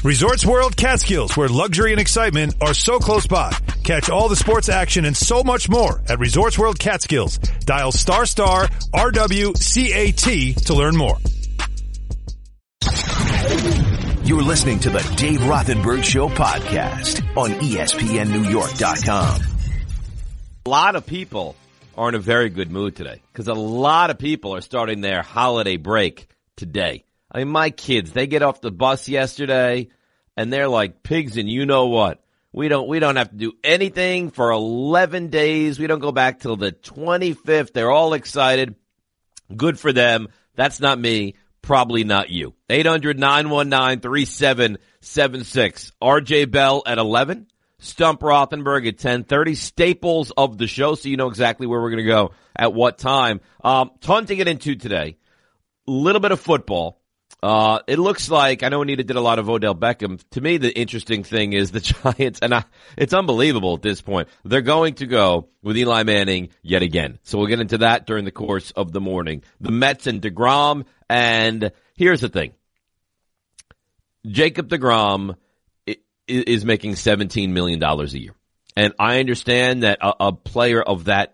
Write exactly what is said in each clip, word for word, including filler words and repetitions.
Resorts World Catskills, where luxury and excitement are so close by. Catch all the sports action and so much more at Resorts World Catskills. Dial star star R W C A T to learn more. You're listening to the Dave Rothenberg Show podcast on E S P N New York dot com. A lot of people are in a very good mood today because a lot of people are starting their holiday break today. I mean, my kids, they get off the bus yesterday and they're like pigs and you know what? We don't, we don't have to do anything for eleven days. We don't go back till the twenty-fifth. They're all excited. Good for them. That's not me. Probably not you. eight hundred, nine one nine, three seven seven six. R J Bell at eleven. Stump Rothenberg at ten thirty. Staples of the show, so you know exactly where we're going to go at what time. Um, ton to get into today. A little bit of football. Uh, it looks like, I know Anita did a lot of Odell Beckham. To me, the interesting thing is the Giants, and I, it's unbelievable at this point. They're going to go with Eli Manning yet again. So we'll get into that during the course of the morning. The Mets and DeGrom, and here's the thing. Jacob DeGrom is making seventeen million dollars a year. And I understand that a, a player of that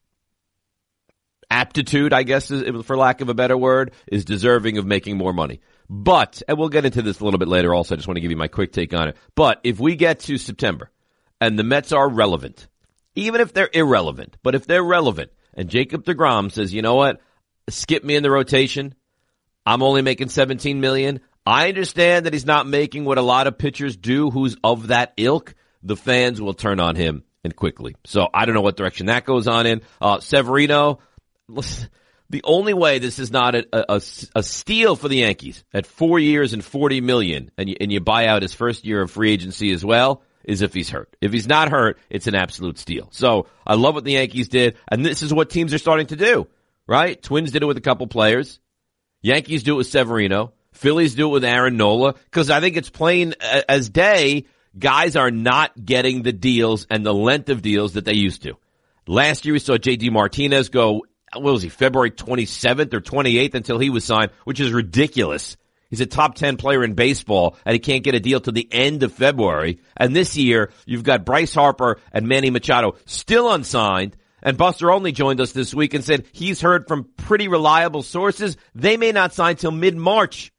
aptitude, I guess, for lack of a better word, is deserving of making more money. But, and we'll get into this a little bit later also, I just want to give you my quick take on it. But if we get to September and the Mets are relevant, even if they're irrelevant, but if they're relevant, and Jacob DeGrom says, you know what, skip me in the rotation, I'm only making seventeen million dollars. I understand that he's not making what a lot of pitchers do who's of that ilk. The fans will turn on him and quickly. So I don't know what direction that goes on in. Uh, Severino, the only way this is not a, a, a steal for the Yankees at four years and forty million dollars, and you, and you buy out his first year of free agency as well, is if he's hurt. If he's not hurt, it's an absolute steal. So I love what the Yankees did, and this is what teams are starting to do, right? Twins did it with a couple players. Yankees do it with Severino. Phillies do it with Aaron Nola, because I think it's plain as day, guys are not getting the deals and the length of deals that they used to. Last year we saw J D Martinez go, what was he, February twenty-seventh or twenty-eighth until he was signed, which is ridiculous. He's a top ten player in baseball, and he can't get a deal till the end of February. And this year, you've got Bryce Harper and Manny Machado still unsigned. And Buster Olney joined us this week and said he's heard from pretty reliable sources they may not sign till mid-March.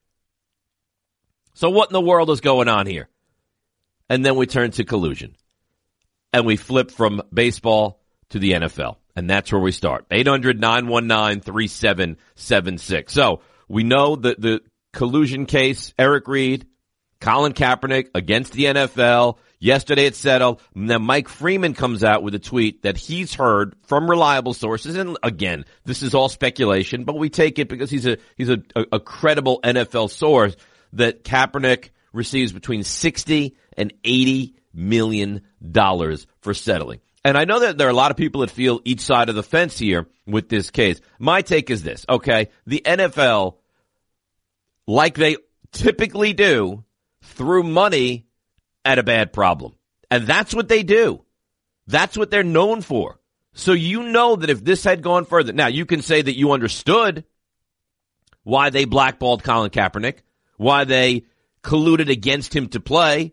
So what in the world is going on here? And then we turn to collusion. And we flip from baseball to the N F L. And that's where we start. eight hundred, nine one nine, three seven seven six. So we know that the collusion case, Eric Reed, Colin Kaepernick against the N F L. Yesterday it settled. And then Mike Freeman comes out with a tweet that he's heard from reliable sources. And again, this is all speculation, but we take it because he's a, he's a, a credible N F L source, that Kaepernick receives between sixty and eighty million dollars for settling. And I know that there are a lot of people that feel each side of the fence here with this case. My take is this, okay? The N F L, like they typically do, threw money at a bad problem. And that's what they do. That's what they're known for. So you know that if this had gone further, now you can say that you understood why they blackballed Colin Kaepernick, why they colluded against him to play.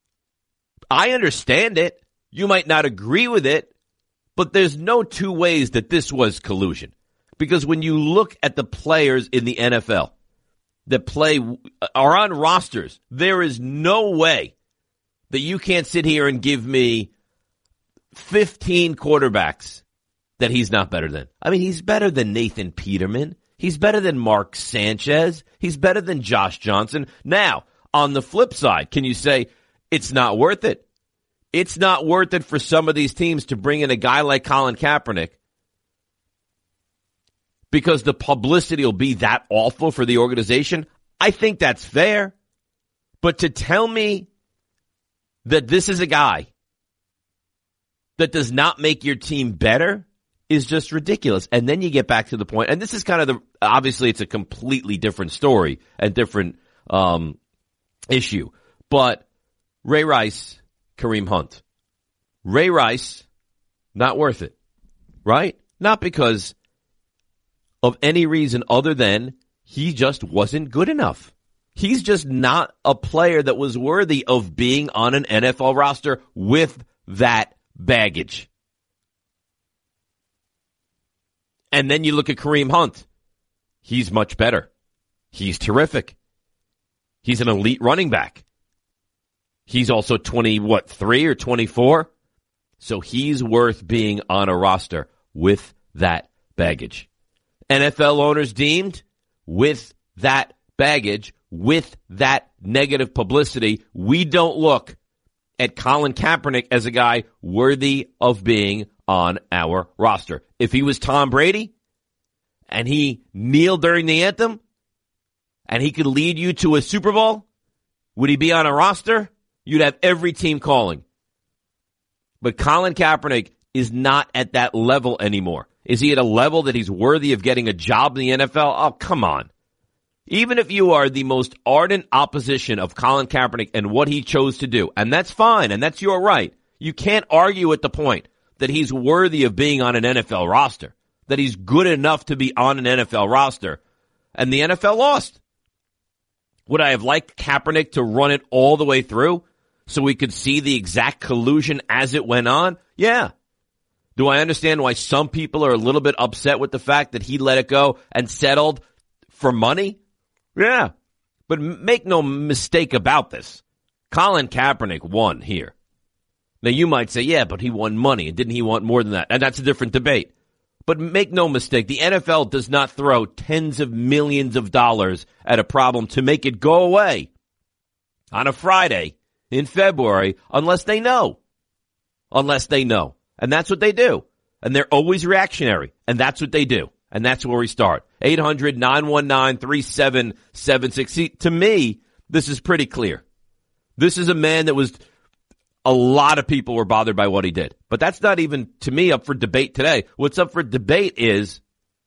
I understand it. You might not agree with it, but there's no two ways that this was collusion. Because when you look at the players in the N F L that play, are on rosters, there is no way that you can't sit here and give me fifteen quarterbacks that he's not better than. I mean, he's better than Nathan Peterman. He's better than Mark Sanchez. He's better than Josh Johnson. Now, on the flip side, can you say it's not worth it? It's not worth it for some of these teams to bring in a guy like Colin Kaepernick because the publicity will be that awful for the organization. I think that's fair. But to tell me that this is a guy that does not make your team better is just ridiculous. And then you get back to the point, and this is kind of the, obviously it's a completely different story and different um, issue. But Ray Rice, Kareem Hunt. Ray Rice, not worth it, right? Not because of any reason other than he just wasn't good enough. He's just not a player that was worthy of being on an N F L roster with that baggage. And then you look at Kareem Hunt. He's much better. He's terrific. He's an elite running back. He's also twenty, what, three or twenty-four? So he's worth being on a roster with that baggage. N F L owners deemed with that baggage, with that negative publicity, we don't look at Colin Kaepernick as a guy worthy of being on our roster. If he was Tom Brady and he kneeled during the anthem and he could lead you to a Super Bowl, would he be on a roster? You'd have every team calling. But Colin Kaepernick is not at that level anymore. Is he at a level that he's worthy of getting a job in the N F L? Oh, come on. Even if you are the most ardent opposition of Colin Kaepernick and what he chose to do, and that's fine, and that's your right, you can't argue at the point that he's worthy of being on an N F L roster, that he's good enough to be on an N F L roster, and the N F L lost. Would I have liked Kaepernick to run it all the way through so we could see the exact collusion as it went on? Yeah. Do I understand why some people are a little bit upset with the fact that he let it go and settled for money? Yeah. But make no mistake about this. Colin Kaepernick won here. Now you might say, yeah, but he won money, and didn't he want more than that? And that's a different debate. But make no mistake, the N F L does not throw tens of millions of dollars at a problem to make it go away on a Friday in February unless they know. Unless they know. And that's what they do. And they're always reactionary. And that's what they do. And that's where we start. eight hundred, nine one nine, three seven seven six. See, to me, this is pretty clear. This is a man that was, a lot of people were bothered by what he did. But that's not even, to me, up for debate today. What's up for debate is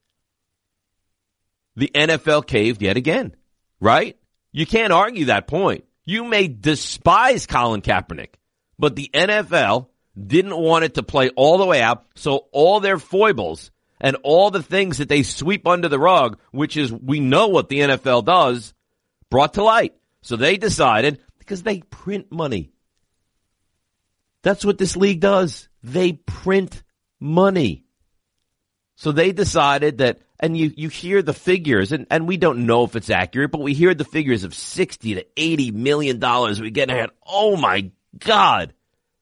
the N F L caved yet again. Right? You can't argue that point. You may despise Colin Kaepernick, but the N F L didn't want it to play all the way out, so all their foibles and all the things that they sweep under the rug, which is, we know what the N F L does, brought to light. So they decided, because they print money. That's what this league does. They print money. So they decided that, and you, you hear the figures, and, and we don't know if it's accurate, but we hear the figures of sixty to eighty million dollars we get ahead. Oh my God.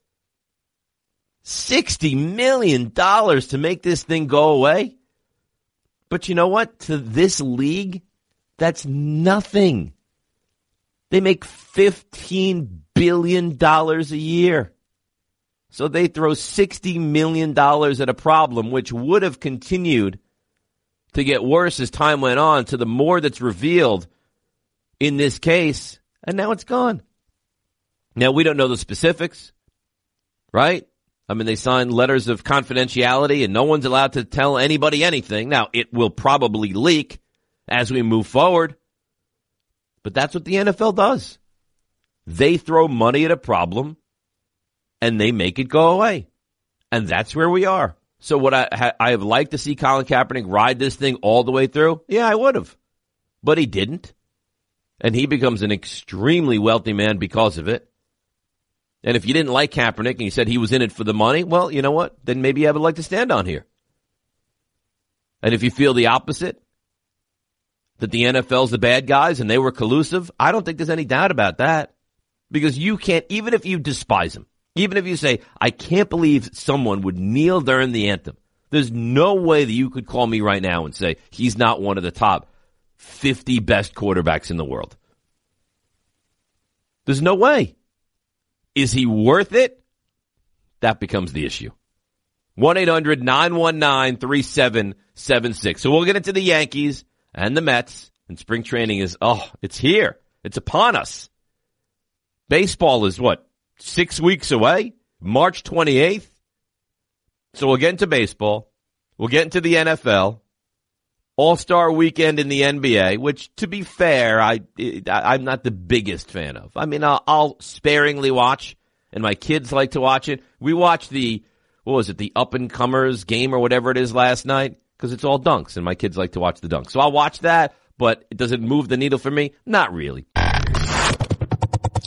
sixty million dollars to make this thing go away? But you know what? To this league, that's nothing. They make fifteen billion dollars a year. So they throw sixty million dollars at a problem which would have continued to get worse as time went on, to the more that's revealed in this case, and now it's gone. Now, we don't know the specifics, right? I mean, they signed letters of confidentiality, and no one's allowed to tell anybody anything. Now, it will probably leak as we move forward, but that's what the N F L does. They throw money at a problem, and they make it go away. And that's where we are. So would I, ha- I have liked to see Colin Kaepernick ride this thing all the way through? Yeah, I would have. But he didn't. And he becomes an extremely wealthy man because of it. And if you didn't like Kaepernick and you said he was in it for the money, well, you know what? Then maybe you have a leg to stand on here. And if you feel the opposite, that the N F L's the bad guys and they were collusive, I don't think there's any doubt about that. Because you can't, even if you despise him, even if you say, I can't believe someone would kneel during the anthem, there's no way that you could call me right now and say he's not one of the top fifty best quarterbacks in the world. There's no way. Is he worth it? That becomes the issue. one eight hundred nine one nine three seven seven six. So we'll get into the Yankees and the Mets, and spring training is, oh, it's here. It's upon us. Baseball is what? Six weeks away, March twenty-eighth. So we'll get into baseball. We'll get into the N F L. All-Star Weekend in the N B A, which, to be fair, I, I'm not the biggest fan of. I mean, I'll, I'll sparingly watch, and my kids like to watch it. We watched the, what was it, the up-and-comers game or whatever it is last night, because it's all dunks, and my kids like to watch the dunks. So I'll watch that, but does it move the needle for me? Not really.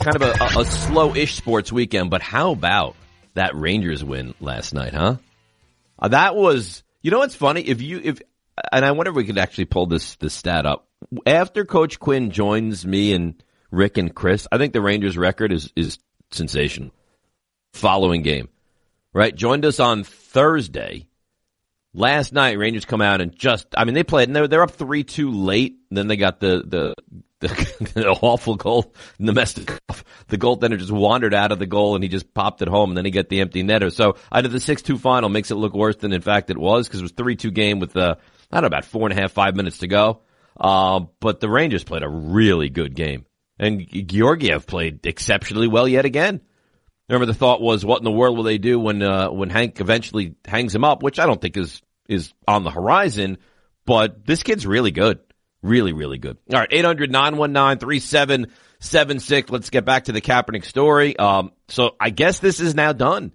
kind of a, a, a slow-ish sports weekend, but how about that Rangers win last night, huh? Uh, that was, you know what's funny? If you, if, and I wonder if we could actually pull this, this stat up. After Coach Quinn joins me and Rick and Chris, I think the Rangers record is, is sensational. Following game, right? Joined us on Thursday. Last night, Rangers come out and just, I mean, they played, and they're, they're up three two late. Then they got the, the, the, the awful goal in the mess. The goaltender just wandered out of the goal and he just popped it home, and then he got the empty netter. So out of the six two final makes it look worse than in fact it was, because it was three two game with, uh, I don't know, about four and a half, five minutes to go. Uh, but the Rangers played a really good game. And Georgiev played exceptionally well yet again. Remember, the thought was, what in the world will they do when uh, when Hank eventually hangs him up, which I don't think is is on the horizon, but this kid's really good. Really, really good. All right, eight hundred, nine one nine, three seven seven six. Let's get back to the Kaepernick story. Um, so I guess this is now done.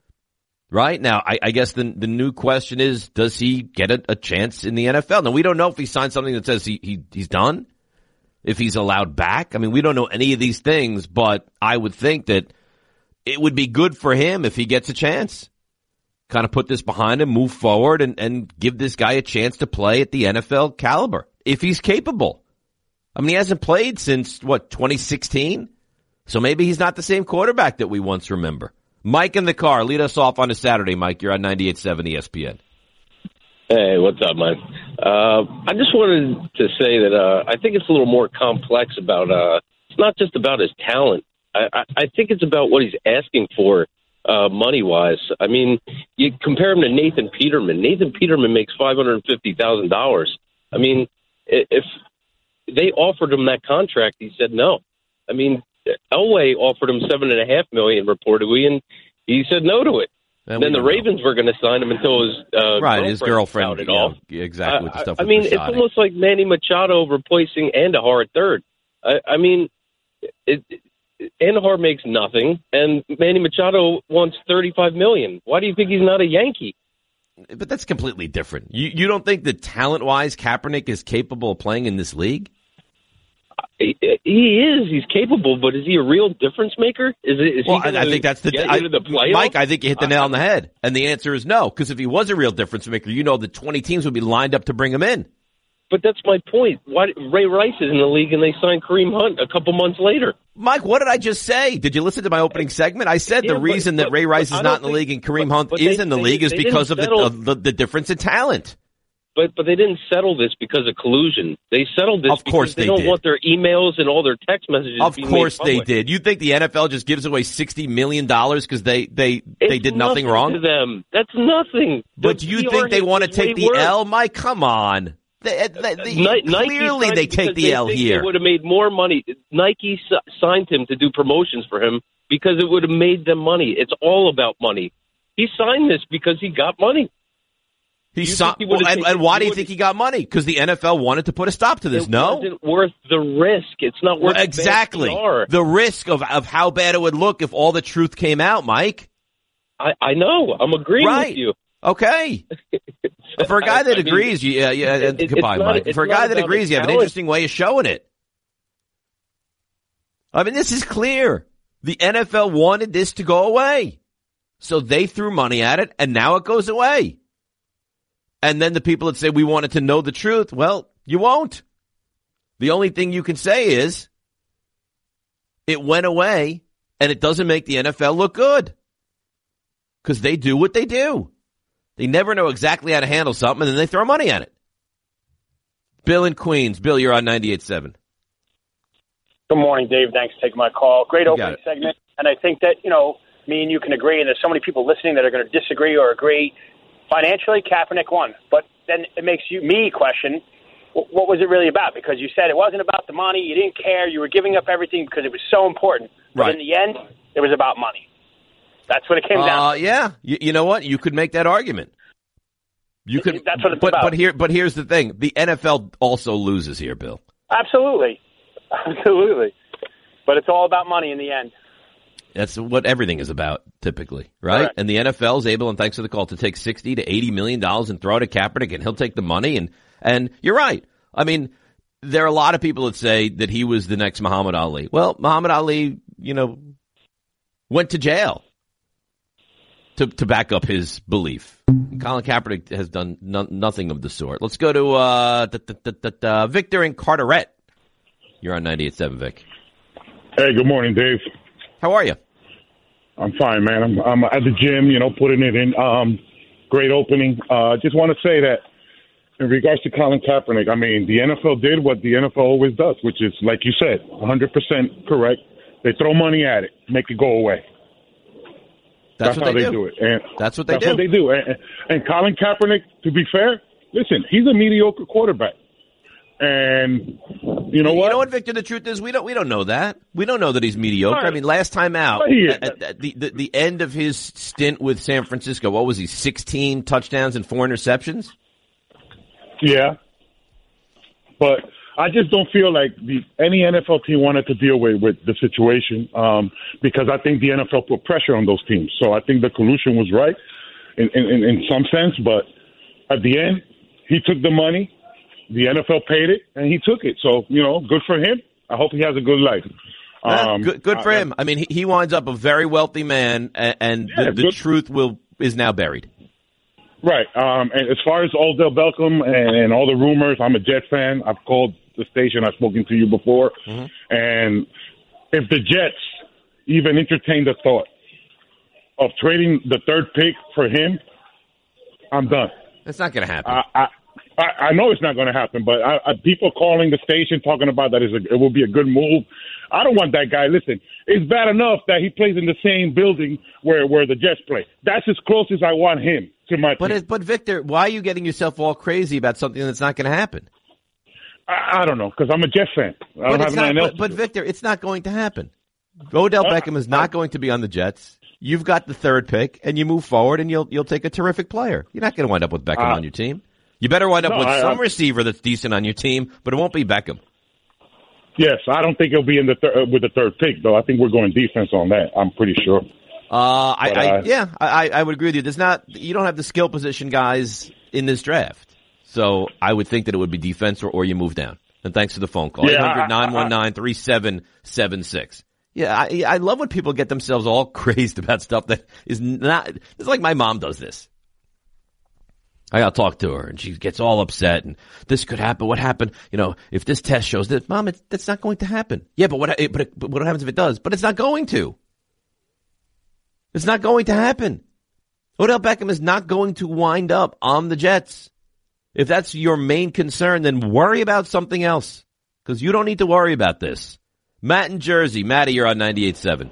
Right? Now, I, I guess the the new question is, does he get a, a chance in the N F L? Now, we don't know if he signed something that says he, he he's done, if he's allowed back. I mean, we don't know any of these things, but I would think that it would be good for him if he gets a chance. Kind of put this behind him, move forward, and, and give this guy a chance to play at the N F L caliber, if he's capable. I mean, he hasn't played since, what, twenty sixteen? So maybe he's not the same quarterback that we once remember. Mike in the car, lead us off on a Saturday, Mike. You're on ninety-eight point seven E S P N. Hey, what's up, Mike? Uh, I just wanted to say that uh, I think it's a little more complex about, uh, it's not just about his talent. I, I think it's about what he's asking for uh, money-wise. I mean, you compare him to Nathan Peterman. Nathan Peterman makes five hundred fifty thousand dollars. I mean, if they offered him that contract, he said no. I mean, Elway offered him seven and a half million dollars reportedly, and he said no to it. And then the Ravens know. were going to sign him until his uh, right, girlfriend his girlfriend. It yeah, all. exactly. With the stuff I, I mean, it's almost like Manny Machado replacing Andahar at third. I, I mean, it, it, Andahar makes nothing, and Manny Machado wants thirty-five million dollars. Why do you think he's not a Yankee? But that's completely different. You you don't think that talent-wise Kaepernick is capable of playing in this league? He, he is. He's capable, but is he a real difference maker? Is, it, is well, he I, I think that's the, get I, into the playoffs? Mike, I think you hit the nail on the head, and the answer is no. Because if he was a real difference maker, you know that twenty teams would be lined up to bring him in. But that's my point. Why Ray Rice is in the league, and they signed Kareem Hunt a couple months later. Mike, what did I just say? Did you listen to my opening segment? I said yeah, the reason but, that Ray Rice is not in the think, league and Kareem Hunt but, but is they, in the they, league is because of the, of the the difference in talent. But but they didn't settle this because of collusion. They settled this of course because they, they don't did. want their emails and all their text messages Of being course made they public. did. You think the N F L just gives away sixty million dollars because they, they, they did nothing, nothing wrong? to them. That's nothing. But do you P R think they want to take the worse. L, Mike? Come on. They, they, they, Nike clearly they take the they L here. They would have made more money. Nike signed him to do promotions for him because it would have made them money. It's all about money. He signed this because he got money. He saw, he well, and, and why do you think he got money? Because the N F L wanted to put a stop to this. It no, wasn't worth the risk. It's not worth well, exactly the, the risk of of how bad it would look if all the truth came out, Mike. I, I know. I'm agreeing right. with you. Okay. For a guy that I, I agrees, mean, you, yeah, yeah. It, goodbye, not, Mike. For a guy that agrees, you have an interesting way of showing it. I mean, this is clear. The N F L wanted this to go away, so they threw money at it, and now it goes away. And then the people that say we wanted to know the truth, well, you won't. The only thing you can say is it went away, and it doesn't make the N F L look good because they do what they do. They never know exactly how to handle something, and then they throw money at it. Bill in Queens. Bill, you're on ninety-eight point seven. Good morning, Dave. Thanks for taking my call. Great opening segment. And I think that, you know, me and you can agree, and there's so many people listening that are going to disagree or agree. Financially, Kaepernick won. But then it makes you me question, what was it really about? Because you said it wasn't about the money. You didn't care. You were giving up everything because it was so important. But right. in the end, it was about money. That's what it came uh, down to. Yeah. You, you know what? You could make that argument. You could. That's what it's but, about. But, here, but here's the thing. The N F L also loses here, Bill. Absolutely. Absolutely. But it's all about money in the end. That's what everything is about, typically, right? Correct. And the N F L is able, and thanks for the call, to take sixty to eighty million dollars and throw it at Kaepernick, and he'll take the money. And, and you're right. I mean, there are a lot of people that say that he was the next Muhammad Ali. Well, Muhammad Ali, you know, went to jail to to back up his belief. Colin Kaepernick has done no, nothing of the sort. Let's go to uh, the, the, the, the, uh, Victor in Carteret. You're on ninety-eight point seven, Vic. Hey, good morning, Dave. How are you? I'm fine, man. I'm, I'm at the gym, you know, putting it in. Um, great opening. Uh, just want to say that in regards to Colin Kaepernick, I mean, the N F L did what the N F L always does, which is, like you said, one hundred percent correct. They throw money at it, make it go away. That's, that's what how they, they do. do it. And that's what they that's do. That's what they do. And, and Colin Kaepernick, to be fair, listen, he's a mediocre quarterback. And you know you what? You know what, Victor? The truth is, we don't we don't know that. We don't know that he's mediocre. Right. I mean, last time out, at, at the, the the end of his stint with San Francisco, what was he? sixteen touchdowns and four interceptions. Yeah, but I just don't feel like the any N F L team wanted to deal with with the situation um, because I think the N F L put pressure on those teams. So I think the collusion was right in in, in some sense, but at the end, he took the money. The N F L paid it, and he took it. So, you know, good for him. I hope he has a good life. Um, yeah, good, good for I, him. I mean, he, he winds up a very wealthy man, and, and yeah, the, the truth will is now buried. Right. Um, and as far as Odell Beckham and, and all the rumors, I'm a Jets fan. I've called the station. I've spoken to you before. Mm-hmm. And if the Jets even entertain the thought of trading the third pick for him, I'm done. It's not going to happen. I, I, I, I know it's not going to happen, but I, I, people calling the station talking about that is a, it will be a good move. I don't want that guy. Listen, it's bad enough that he plays in the same building where, where the Jets play. That's as close as I want him to my but team. It, but, Victor, why are you getting yourself all crazy about something that's not going to happen? I, I don't know, because I'm a Jets fan. I but don't have not, anything else But, but Victor, it's not going to happen. Odell uh, Beckham is not uh, going to be on the Jets. You've got the third pick, and you move forward, and you'll you'll take a terrific player. You're not going to wind up with Beckham uh, on your team. You better wind up no, with I, some I, receiver that's decent on your team, but it won't be Beckham. Yes, I don't think he'll be in the thir- with the third pick, though. I think we're going defense on that. I'm pretty sure. Uh, I, but, I uh, yeah, I, I would agree with you. There's not you don't have the skill position guys in this draft, so I would think that it would be defense or, or you move down. And thanks for the phone call. eight hundred, nine one nine, three seven seven six. Yeah, I, I love when people get themselves all crazed about stuff that is not. It's like my mom does this. I got to talk to her, and she gets all upset, and this could happen. What happened? You know, if this test shows that, Mom, it's, that's not going to happen. Yeah, but what? But, it, but what happens if it does? But it's not going to. It's not going to happen. Odell Beckham is not going to wind up on the Jets. If that's your main concern, then worry about something else, because you don't need to worry about this. Matt in Jersey. Matty, you're on ninety-eight point seven.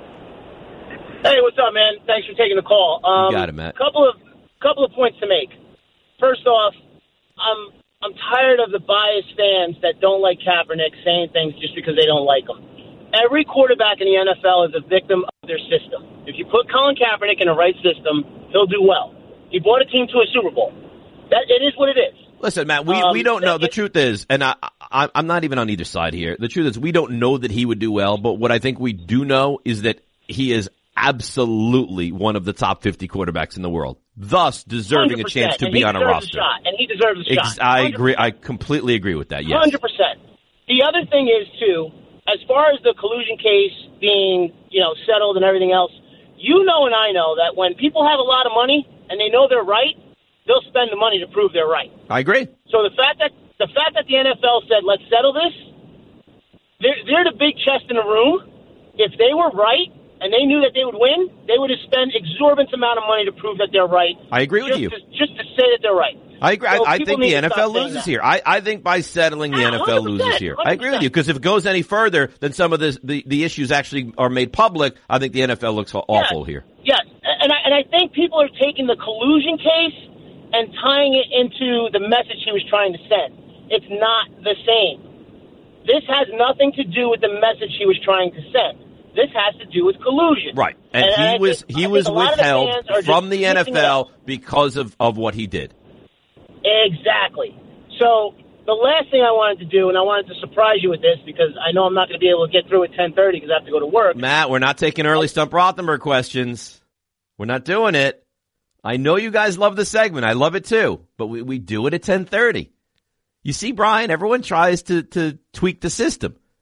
Hey, what's up, man? Thanks for taking the call. Um, you got it, Matt. Couple of couple of points to make. First off, I'm I'm tired of the biased fans that don't like Kaepernick saying things just because they don't like him. Every quarterback in the N F L is a victim of their system. If you put Colin Kaepernick in the right system, he'll do well. He brought a team to a Super Bowl. That it is what it is. Listen, Matt, we, um, we don't know. The truth is, and I, I, I'm not even on either side here. The truth is, we don't know that he would do well, but what I think we do know is that he is absolutely one of the top fifty quarterbacks in the world, thus deserving a chance to be on a roster. A shot, and he deserves a Ex- shot. I agree. I completely agree with that, yes. one hundred percent. The other thing is, too, as far as the collusion case being, you know, settled and everything else, you know and I know that when people have a lot of money and they know they're right, they'll spend the money to prove they're right. I agree. So the fact that the fact that the N F L said, let's settle this, they're, they're the big chest in the room. If they were right and they knew that they would win, they would have spent exorbitant amount of money to prove that they're right. I agree with just you. To, just to say that they're right. I agree. So I, I think the N F L loses that. here. I, I think by settling, the yeah, N F L loses here. I agree with you, because if it goes any further, then some of this, the, the issues actually are made public. I think the N F L looks awful yes. here. Yes, and I, and I think people are taking the collusion case and tying it into the message he was trying to send. It's not the same. This has nothing to do with the message he was trying to send. This has to do with collusion. Right. And, and he I was think, he was withheld the from the N F L because of, of what he did. Exactly. So the last thing I wanted to do, and I wanted to surprise you with this because I know I'm not going to be able to get through at ten thirty because I have to go to work. Matt, we're not taking early Stump Rothenberg questions. We're not doing it. I know you guys love the segment. I love it too. But we, we do it at ten thirty. You see, Brian, everyone tries to, to tweak the system.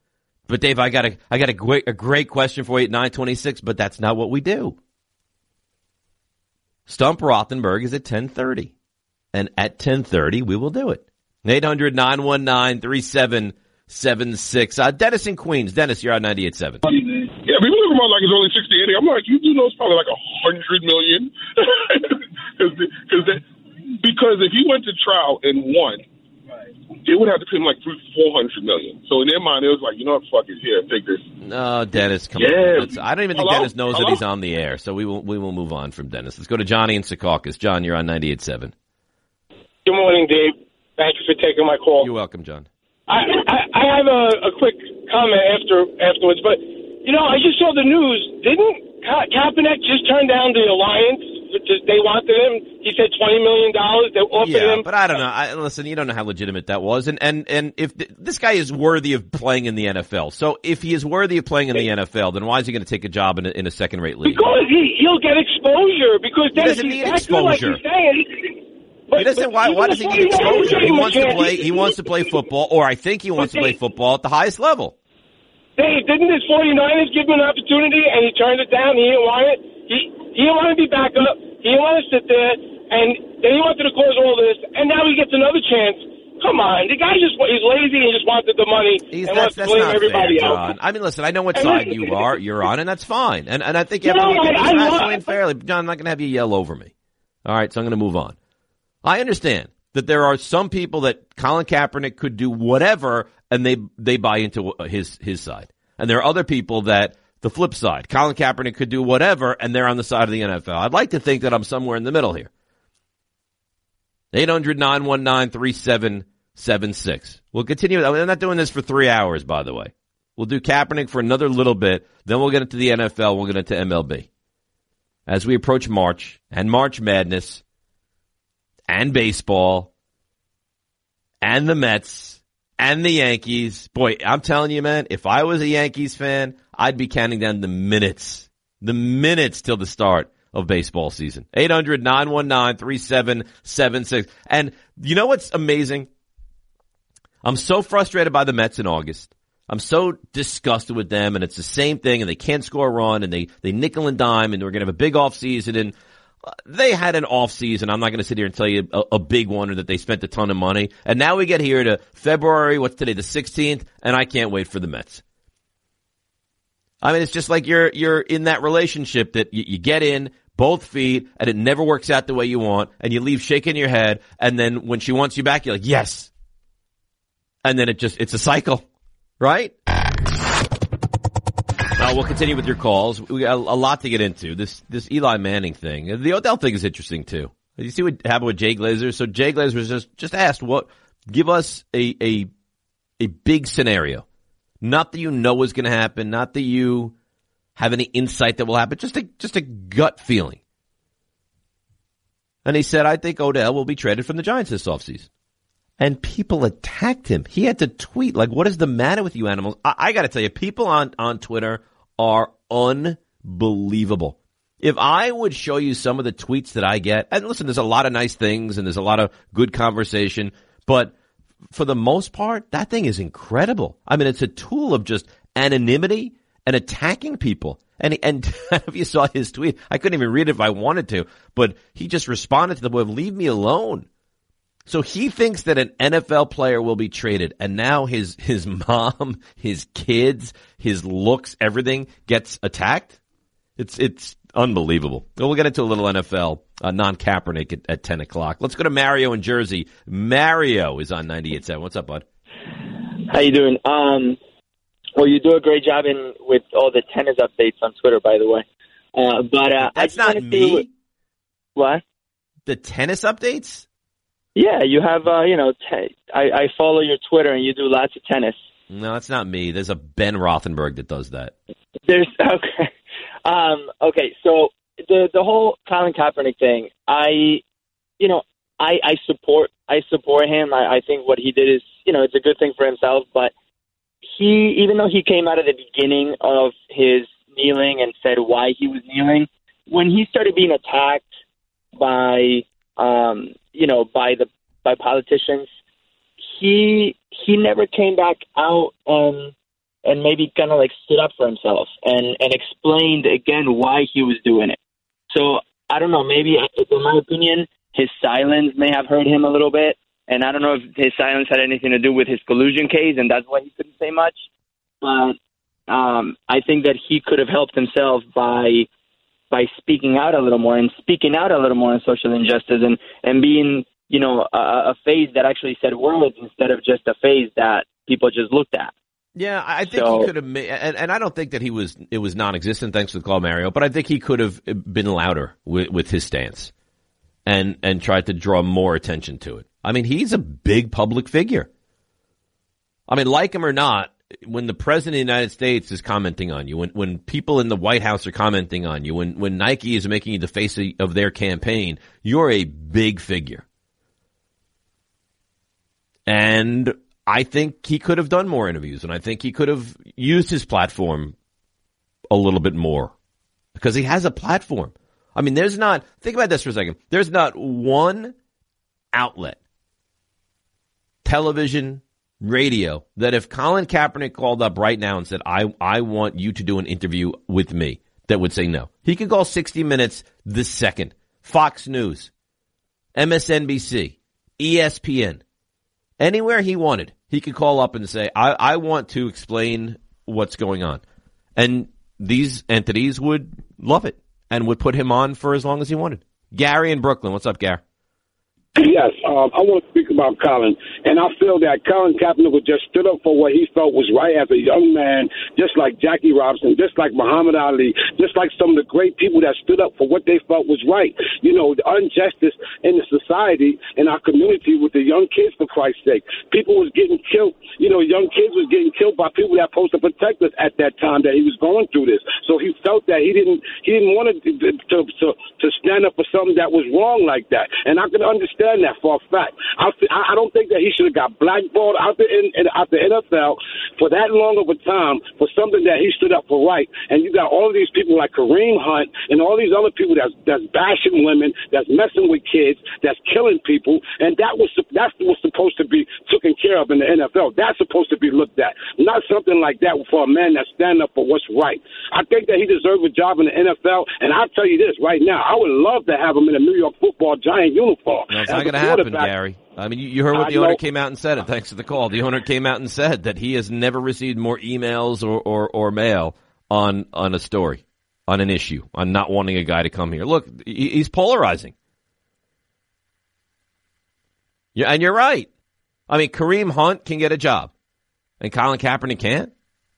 But Dave, I got a I got a great a great question for you at nine twenty-six. But that's not what we do. Stump Rothenberg is at ten thirty, and at ten thirty we will do it. eight hundred, nine one nine, three seven seven six. Uh, Dennis in Queens. Dennis, you're on ninety-eight point seven. Yeah, people talk about like it's only sixty, eighty. I'm like, you do know it's probably like a hundred million. Cause, cause they, because if he went to trial and won, they would have to pay him like three, four hundred million. So in their mind, it was like, you know what, fuck it, here, take this. No, Dennis, come yeah. on. Let's, I don't even think Hello? Dennis knows Hello? that he's on the air. So we will we will move on from Dennis. Let's go to Johnny in Secaucus. John, you're on ninety-eight point seven. Good morning, Dave. Thank you for taking my call. You're welcome, John. I, I, I have a, a quick comment after afterwards, but, you know, I just saw the news. Didn't Ka- Kaepernick just turn down the alliance? Just, they wanted him. He said twenty million dollars. They offered yeah, him. but I don't know. I, listen, you don't know how legitimate that was. And, and, and if th- this guy is worthy of playing in the N F L. So if he is worthy of playing in the N F L, then why is he going to take a job in a, in a second-rate league? Because he, he'll get exposure. Because he Dennis, doesn't need he's exposure. Like he's saying, But, he doesn't. Why? Why does he need exposure? He wants to play. He wants to play football, or I think he wants to play football at the highest level. Dave, didn't his 49ers give him an opportunity, and he turned it down? He didn't want it. He he didn't want to be back up. He didn't want to sit there, and then he wanted to cause all this, and now he gets another chance. Come on, the guy just—he's lazy and just wanted the money He's, and that's, wants to blame not everybody fair, else. John. I mean, listen, I know what And side listen, you are. You're on, and that's fine. And and I think No, everyone can I- I rationally love- and fairly. John, I'm not going to have you yell over me. All right, so I'm going to move on. I understand that there are some people that Colin Kaepernick could do whatever, and they they buy into his his side. And there are other people that the flip side. Colin Kaepernick could do whatever, and they're on the side of the N F L. I'd like to think that I'm somewhere in the middle here. eight hundred, nine one nine, three seven seven six. We'll continue. I'm not doing this for three hours, by the way. We'll do Kaepernick for another little bit. Then we'll get into the N F L. We'll get into M L B. As we approach March and March Madness and baseball and the Mets and the Yankees. Boy, I'm telling you, man, if I was a Yankees fan, I'd be counting down the minutes, the minutes till the start of baseball season. eight hundred, nine one nine, three seven seven six. And you know what's amazing? I'm so frustrated by the Mets in August. I'm so disgusted with them, and it's the same thing, and they can't score a run, and they, they nickel and dime, and we're going to have a big off season, and they had an off season. I'm not going to sit here and tell you a, a big one or that they spent a ton of money. And now we get here to February, what's today, the sixteenth, and I can't wait for the Mets. I mean, it's just like you're you're in that relationship that you, you get in both feet, and it never works out the way you want, and you leave shaking your head, and then when she wants you back, you're like, yes. And then it just, it's a cycle, right? Uh, we'll continue with your calls. We got a, a lot to get into. This this Eli Manning thing. The Odell thing is interesting, too. You see what happened with Jay Glazer? So Jay Glazer was just, just asked, what, give us a, a, a big scenario. Not that you know is going to happen, not that you have any insight that will happen, just a, just a gut feeling. And he said, I think Odell will be traded from the Giants this offseason. And people attacked him. He had to tweet, like, what is the matter with you animals? I, I got to tell you, people on, on Twitter are unbelievable. If I would show you some of the tweets that I get, and listen, there's a lot of nice things and there's a lot of good conversation, but for the most part, that thing is incredible. I mean, it's a tool of just anonymity and attacking people. And, and if you saw his tweet, I couldn't even read it if I wanted to, but he just responded to the boy, leave me alone. So he thinks that an N F L player will be traded, and now his his mom, his kids, his looks, everything gets attacked. It's it's unbelievable. We'll get into a little N F L uh, non-Kaepernick at, at ten o'clock. Let's go to Mario in Jersey. Mario is on ninety-eight point seven. What's up, bud? How you doing? Um, well, you do a great job in with all the tennis updates on Twitter, by the way. Uh, but uh, that's I not me. What? what? The tennis updates? Yeah, you have, uh, you know, te- I, I follow your Twitter and you do lots of tennis. No, it's not me. There's a Ben Rothenberg that does that. There's, okay. Um, okay, so the the whole Colin Kaepernick thing, I, you know, I, I support, I support him. I, I think what he did is, you know, it's a good thing for himself, but he, even though he came out at the beginning of his kneeling and said why he was kneeling, when he started being attacked by, um, you know, by the by politicians, he he never came back out and and maybe kind of like stood up for himself and, and explained again why he was doing it. So I don't know, maybe in my opinion, his silence may have hurt him a little bit. And I don't know if his silence had anything to do with his collusion case, and that's why he couldn't say much. But um, I think that he could have helped himself by by speaking out a little more and speaking out a little more on social injustice and, and being, you know, a, a face that actually said words instead of just a face that people just looked at. Yeah, I think so, he could have made, and, and I don't think that he was, it was non-existent, thanks for the call, Mario, but I think he could have been louder with, with his stance and, and tried to draw more attention to it. I mean, he's a big public figure. I mean, like him or not, when the president of the United States is commenting on you, when, when people in the White House are commenting on you, when, when Nike is making you the face of their campaign, you're a big figure. And I think he could have done more interviews, and I think he could have used his platform a little bit more because he has a platform. I mean, there's not, think about this for a second. There's not one outlet, television, radio, that if Colin Kaepernick called up right now and said, I, I want you to do an interview with me, that would say no. He could call sixty minutes this second. Fox News, M S N B C, E S P N, anywhere he wanted, he could call up and say, I, I want to explain what's going on. And these entities would love it and would put him on for as long as he wanted. Gary in Brooklyn. What's up, Gary? Yes, um, I want to speak about Colin, and I feel that Colin Kaepernick would just stood up for what he felt was right as a young man, just like Jackie Robinson, just like Muhammad Ali, just like some of the great people that stood up for what they felt was right. You know, the injustice in the society, in our community with the young kids, for Christ's sake. People was getting killed. You know, young kids was getting killed by people that supposed to protect us at that time that he was going through this. So he felt that he didn't he didn't want to to to, to stand up for something that was wrong like that, and I can understand that for a fact. I, I don't think that he should have got blackballed out the in, out the N F L for that long of a time for something that he stood up for right. And you got all of these people like Kareem Hunt and all these other people that's that's bashing women, that's messing with kids, that's killing people, and that was that's what's supposed to be taken care of in the N F L. That's supposed to be looked at, not something like that for a man that's standing up for what's right. I think that he deserves a job in the N F L, and I'll tell you this right now, I would love to have him in a New York Football Giant uniform. No, it's not going to happen, Gary. I mean, you heard what the owner came out and said, and thanks for the call. The owner came out and said that he has never received more emails or, or, or mail on on a story, on an issue, on not wanting a guy to come here. Look, he's polarizing. Yeah, and you're right. I mean, Kareem Hunt can get a job, and Colin Kaepernick can't.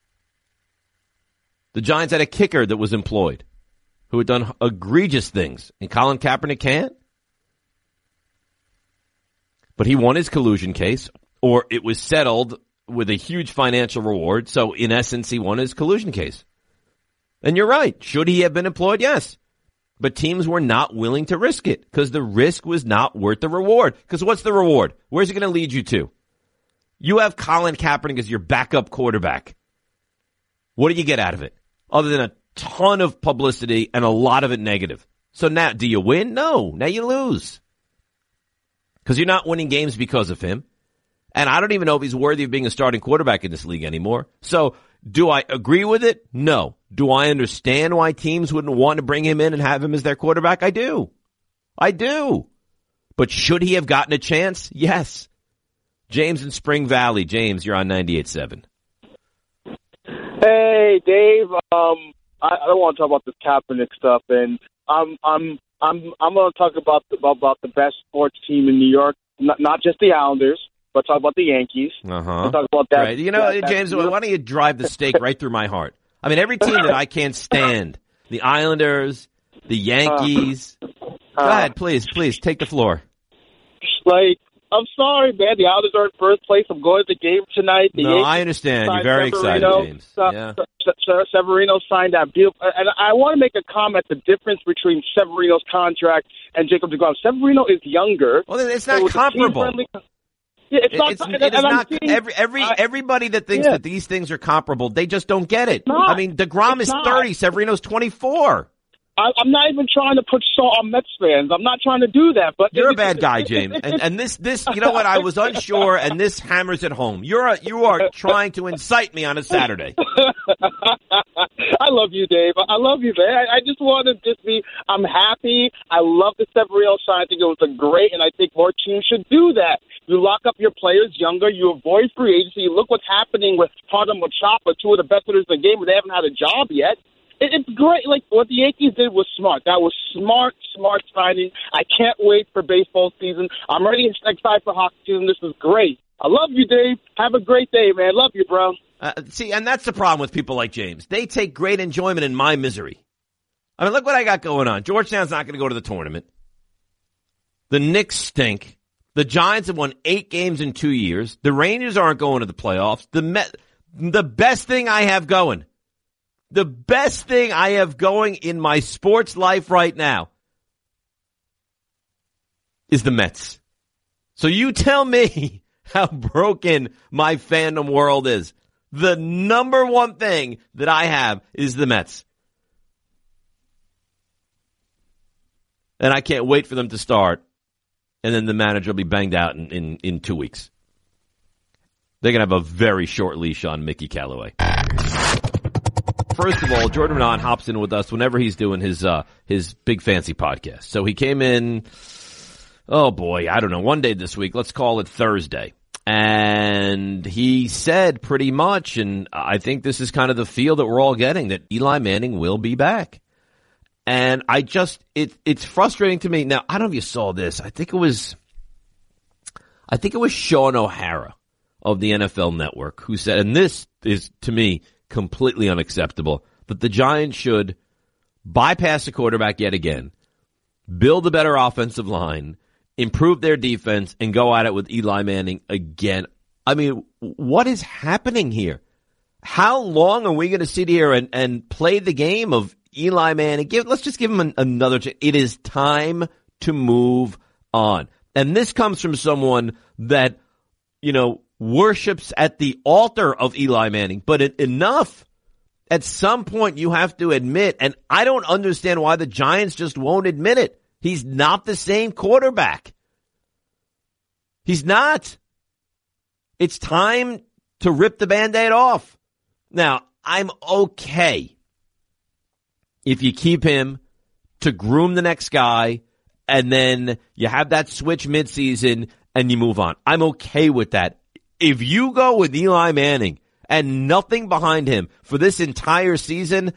The Giants had a kicker that was employed who had done egregious things, and Colin Kaepernick can't. But he won his collusion case, or it was settled with a huge financial reward. So, in essence, he won his collusion case. And you're right. Should he have been employed? Yes. But teams were not willing to risk it because the risk was not worth the reward. Because what's the reward? Where's it going to lead you to? You have Colin Kaepernick as your backup quarterback. What do you get out of it? Other than a ton of publicity and a lot of it negative. So now, do you win? No. Now you lose. Because you're not winning games because of him. And I don't even know if he's worthy of being a starting quarterback in this league anymore. So, do I agree with it? No. Do I understand why teams wouldn't want to bring him in and have him as their quarterback? I do. I do. But should he have gotten a chance? Yes. James in Spring Valley. James, you're on ninety-eight point seven. Hey, Dave. Um, I, I don't want to talk about this Kaepernick stuff, and I'm I'm I'm I'm going to talk about the, about the best sports team in New York, not, not just the Islanders, but talk about the Yankees. Uh-huh. Talk about that. Right. You know, that, James, that, why don't you drive the stake right through my heart? I mean, every team that I can't stand, the Islanders, the Yankees. Uh, Go ahead, please, please, take the floor. Like, I'm sorry, man. The Islanders are in first place. I'm going to the game tonight. The no, Yankees I understand. You're very Severino, excited, James. Uh, yeah. Severino signed that deal. And I want to make a comment, the difference between Severino's contract and Jacob deGrom. Severino is younger. Well, it's not so comparable. Yeah, it's not. It's, it is not seeing, every, every, uh, everybody that thinks yeah. that these things are comparable, they just don't get it. Not, I mean, deGrom is not. thirty. Severino's twenty-four. I, I, I'm not even trying to put salt on Mets fans. I'm not trying to do that. But you're a bad guy, James. And, and this, this, you know what? I was unsure, and this hammers it home. You're a, you are trying to incite me on a Saturday. I love you, Dave. I love you, man. I, I just want to just be. I'm happy. I love the Severino sign. I think it was a great, and I think more teams should do that. You lock up your players younger. You avoid free agency. Look what's happening with Harden and Chapa, two of the best hitters in the game, but they haven't had a job yet. It, it's great. Like, what the Yankees did was smart. That was smart, smart signing. I can't wait for baseball season. I'm ready to excited for hockey season. This is great. I love you, Dave. Have a great day, man. Love you, bro. Uh, see, and that's the problem with people like James. They take great enjoyment in my misery. I mean, look what I got going on. Georgetown's not going to go to the tournament. The Knicks stink. The Giants have won eight games in two years. The Rangers aren't going to the playoffs. The Met, the best thing I have going, the best thing I have going in my sports life right now is the Mets. So you tell me how broken my fandom world is. The number one thing that I have is the Mets. And I can't wait for them to start. And then the manager will be banged out in, in, in two weeks. They're going to have a very short leash on Mickey Callaway. First of all, Jordan Raanan hops in with us whenever he's doing his uh, his big fancy podcast. So he came in, oh boy, I don't know, one day this week. Let's call it Thursday. And he said pretty much, and I think this is kind of the feel that we're all getting, that Eli Manning will be back. And I just, it, it's frustrating to me. Now, I don't know if you saw this. I think it was, I think it was Sean O'Hara of the N F L Network who said, and this is to me completely unacceptable, that the Giants should bypass the quarterback yet again, build a better offensive line, improve their defense, and go at it with Eli Manning again. I mean, what is happening here? How long are we going to sit here and, and play the game of Eli Manning? Give, let's just give him an, another chance. It is time to move on. And this comes from someone that, you know, worships at the altar of Eli Manning. But it, enough. At some point, you have to admit, and I don't understand why the Giants just won't admit it. He's not the same quarterback. He's not. It's time to rip the Band-Aid off. Now, I'm okay if you keep him to groom the next guy and then you have that switch midseason and you move on. I'm okay with that. If you go with Eli Manning and nothing behind him for this entire season,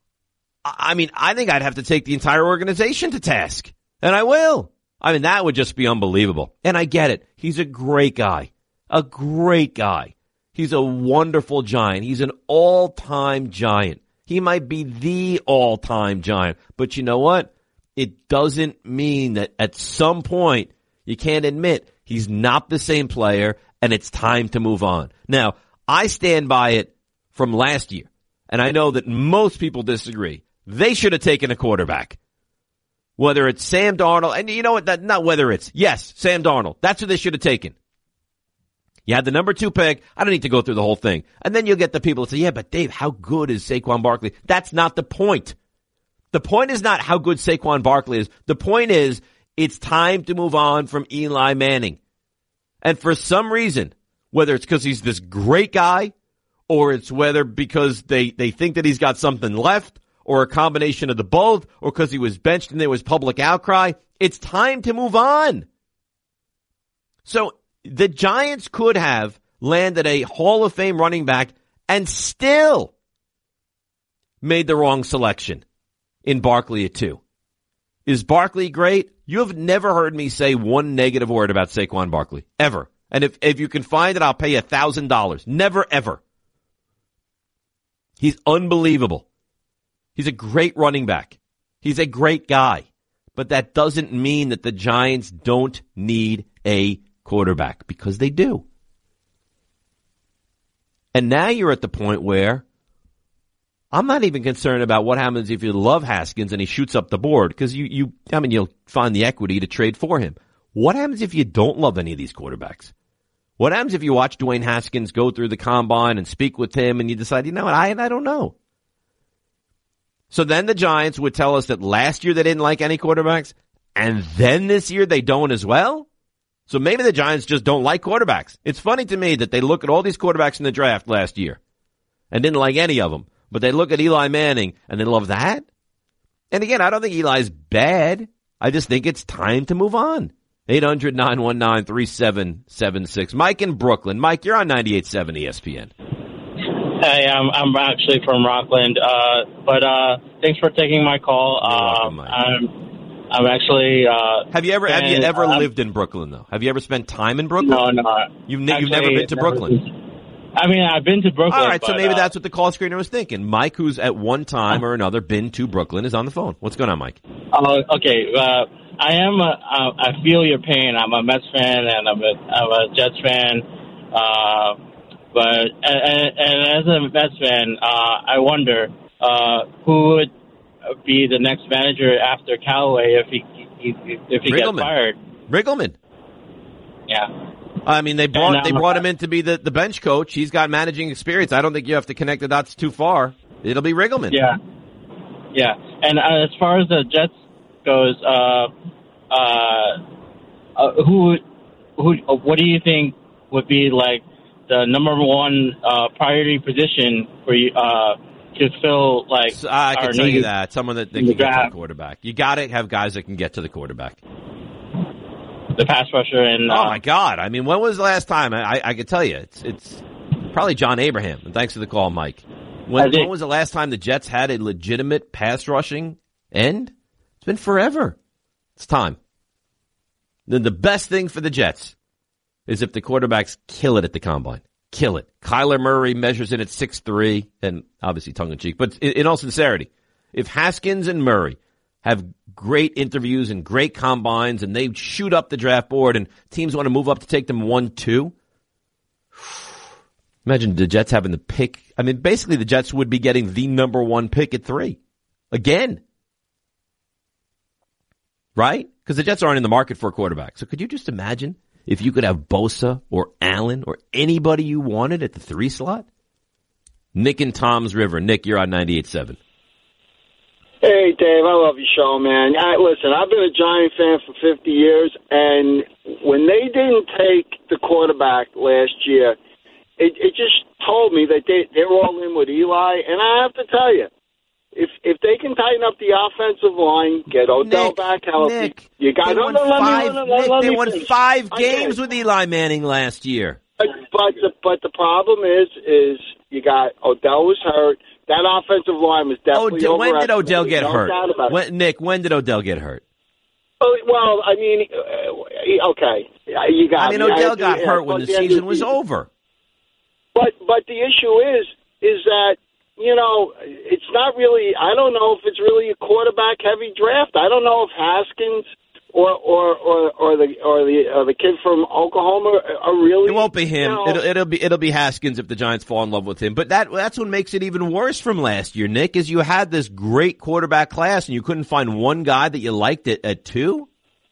I mean, I think I'd have to take the entire organization to task. And I will. I mean, that would just be unbelievable. And I get it. He's a great guy. A great guy. He's a wonderful Giant. He's an all-time Giant. He might be the all-time Giant. But you know what? It doesn't mean that at some point you can't admit he's not the same player and it's time to move on. Now, I stand by it from last year. And I know that most people disagree. They should have taken a quarterback. Whether it's Sam Darnold, and you know what, that, not whether it's, yes, Sam Darnold. That's who they should have taken. You had the number two pick. I don't need to go through the whole thing. And then you'll get the people that say, yeah, but Dave, how good is Saquon Barkley? That's not the point. The point is not how good Saquon Barkley is. The point is it's time to move on from Eli Manning. And for some reason, whether it's because he's this great guy or it's whether because they, they think that he's got something left or a combination of the both or because he was benched and there was public outcry, it's time to move on. So the Giants could have landed a Hall of Fame running back and still made the wrong selection in Barkley at two. Is Barkley great? You have never heard me say one negative word about Saquon Barkley, ever. And if, if you can find it, I'll pay you one thousand dollars. Never, ever. He's unbelievable. He's a great running back. He's a great guy. But that doesn't mean that the Giants don't need a quarterback, because they do. And now you're at the point where I'm not even concerned about what happens if you love Haskins and he shoots up the board, because you, you, I mean, you'll find the equity to trade for him. What happens if you don't love any of these quarterbacks? What happens if you watch Dwayne Haskins go through the combine and speak with him and you decide, you know what, I, I don't know. So then the Giants would tell us that last year they didn't like any quarterbacks, and then this year they don't as well? So maybe the Giants just don't like quarterbacks. It's funny to me that they look at all these quarterbacks in the draft last year and didn't like any of them, but they look at Eli Manning and they love that? And again, I don't think Eli's bad. I just think it's time to move on. eight hundred, nine one nine, three seven seven six. Mike in Brooklyn. Mike, you're on ninety-eight point seven E S P N. Hey, I'm I'm actually from Rockland, uh, but uh, thanks for taking my call. Welcome, um, I'm I'm actually. Uh, have you ever and, have you ever um, lived in Brooklyn though? Have you ever spent time in Brooklyn? No, no. You've ne- actually, you've never been to Brooklyn. I mean, I've been to Brooklyn. All right, so but, maybe uh, that's what the call screener was thinking. Mike, who's at one time or another been to Brooklyn, is on the phone. What's going on, Mike? Uh, okay, uh, I am. A, uh, I feel your pain. I'm a Mets fan and I'm a, I'm a Jets fan. Uh, but and, and as a Mets fan, uh, I wonder uh, who would be the next manager after Callaway if he, he if he gets fired. Riggleman. Yeah. I mean, they brought And, um, they brought him in to be the, the bench coach. He's got managing experience. I don't think you have to connect the dots too far. It'll be Riggleman. Yeah. Yeah. And uh, as far as the Jets goes, uh, uh, uh, who who what do you think would be like the number one uh, priority position for you uh, to fill? Like, So I our can tell you needs that someone that, that in can the get to the draft? quarterback. You got to have guys that can get to the quarterback. The pass rusher and Oh uh, my God! I mean, when was the last time? I, I, I could tell you, it's it's probably John Abraham. And thanks for the call, Mike. When, when was the last time the Jets had a legitimate pass rushing end? It's been forever. It's time. Then the best thing for the Jets is if the quarterbacks kill it at the combine. Kill it. Kyler Murray measures in at six three, and obviously tongue in cheek. But in, in all sincerity, if Haskins and Murray have great interviews and great combines and they shoot up the draft board and teams want to move up to take them one two, imagine the Jets having the pick. I mean, basically the Jets would be getting the number one pick at three. Again. Right? Because the Jets aren't in the market for a quarterback. So could you just imagine if you could have Bosa or Allen or anybody you wanted at the three slot? Nick and Tom's River. Nick, you're on ninety-eight point seven. Hey, Dave, I love your show, man. I, listen, I've been a Giant fan for fifty years, and when they didn't take the quarterback last year, it, it just told me that they, they're all in with Eli. And I have to tell you, if if they can tighten up the offensive line, get Odell Nick, back healthy, Nick, you got they no, won no, let five, me, let, let, Nick, let they me won finish. five Okay. games with Eli Manning last year. But but the, but the problem is is you got Odell was hurt. That offensive line was definitely Odell, when did overestimated. Odell get No hurt? doubt about it. When, Nick, when did Odell get hurt? Oh, well, I mean, uh, okay, you got. I mean, me. Odell I, got yeah, hurt when but the end of season was season. over. But but the issue is is that you know it's not really. I don't know if it's really a quarterback heavy draft. I don't know if Haskins or or or, or the or the or the kid from Oklahoma are really. It won't be him. You know, It'll, it'll be it'll be Haskins if the Giants fall in love with him. But that that's what makes it even worse from last year, Nick, is you had this great quarterback class and you couldn't find one guy that you liked at, at two.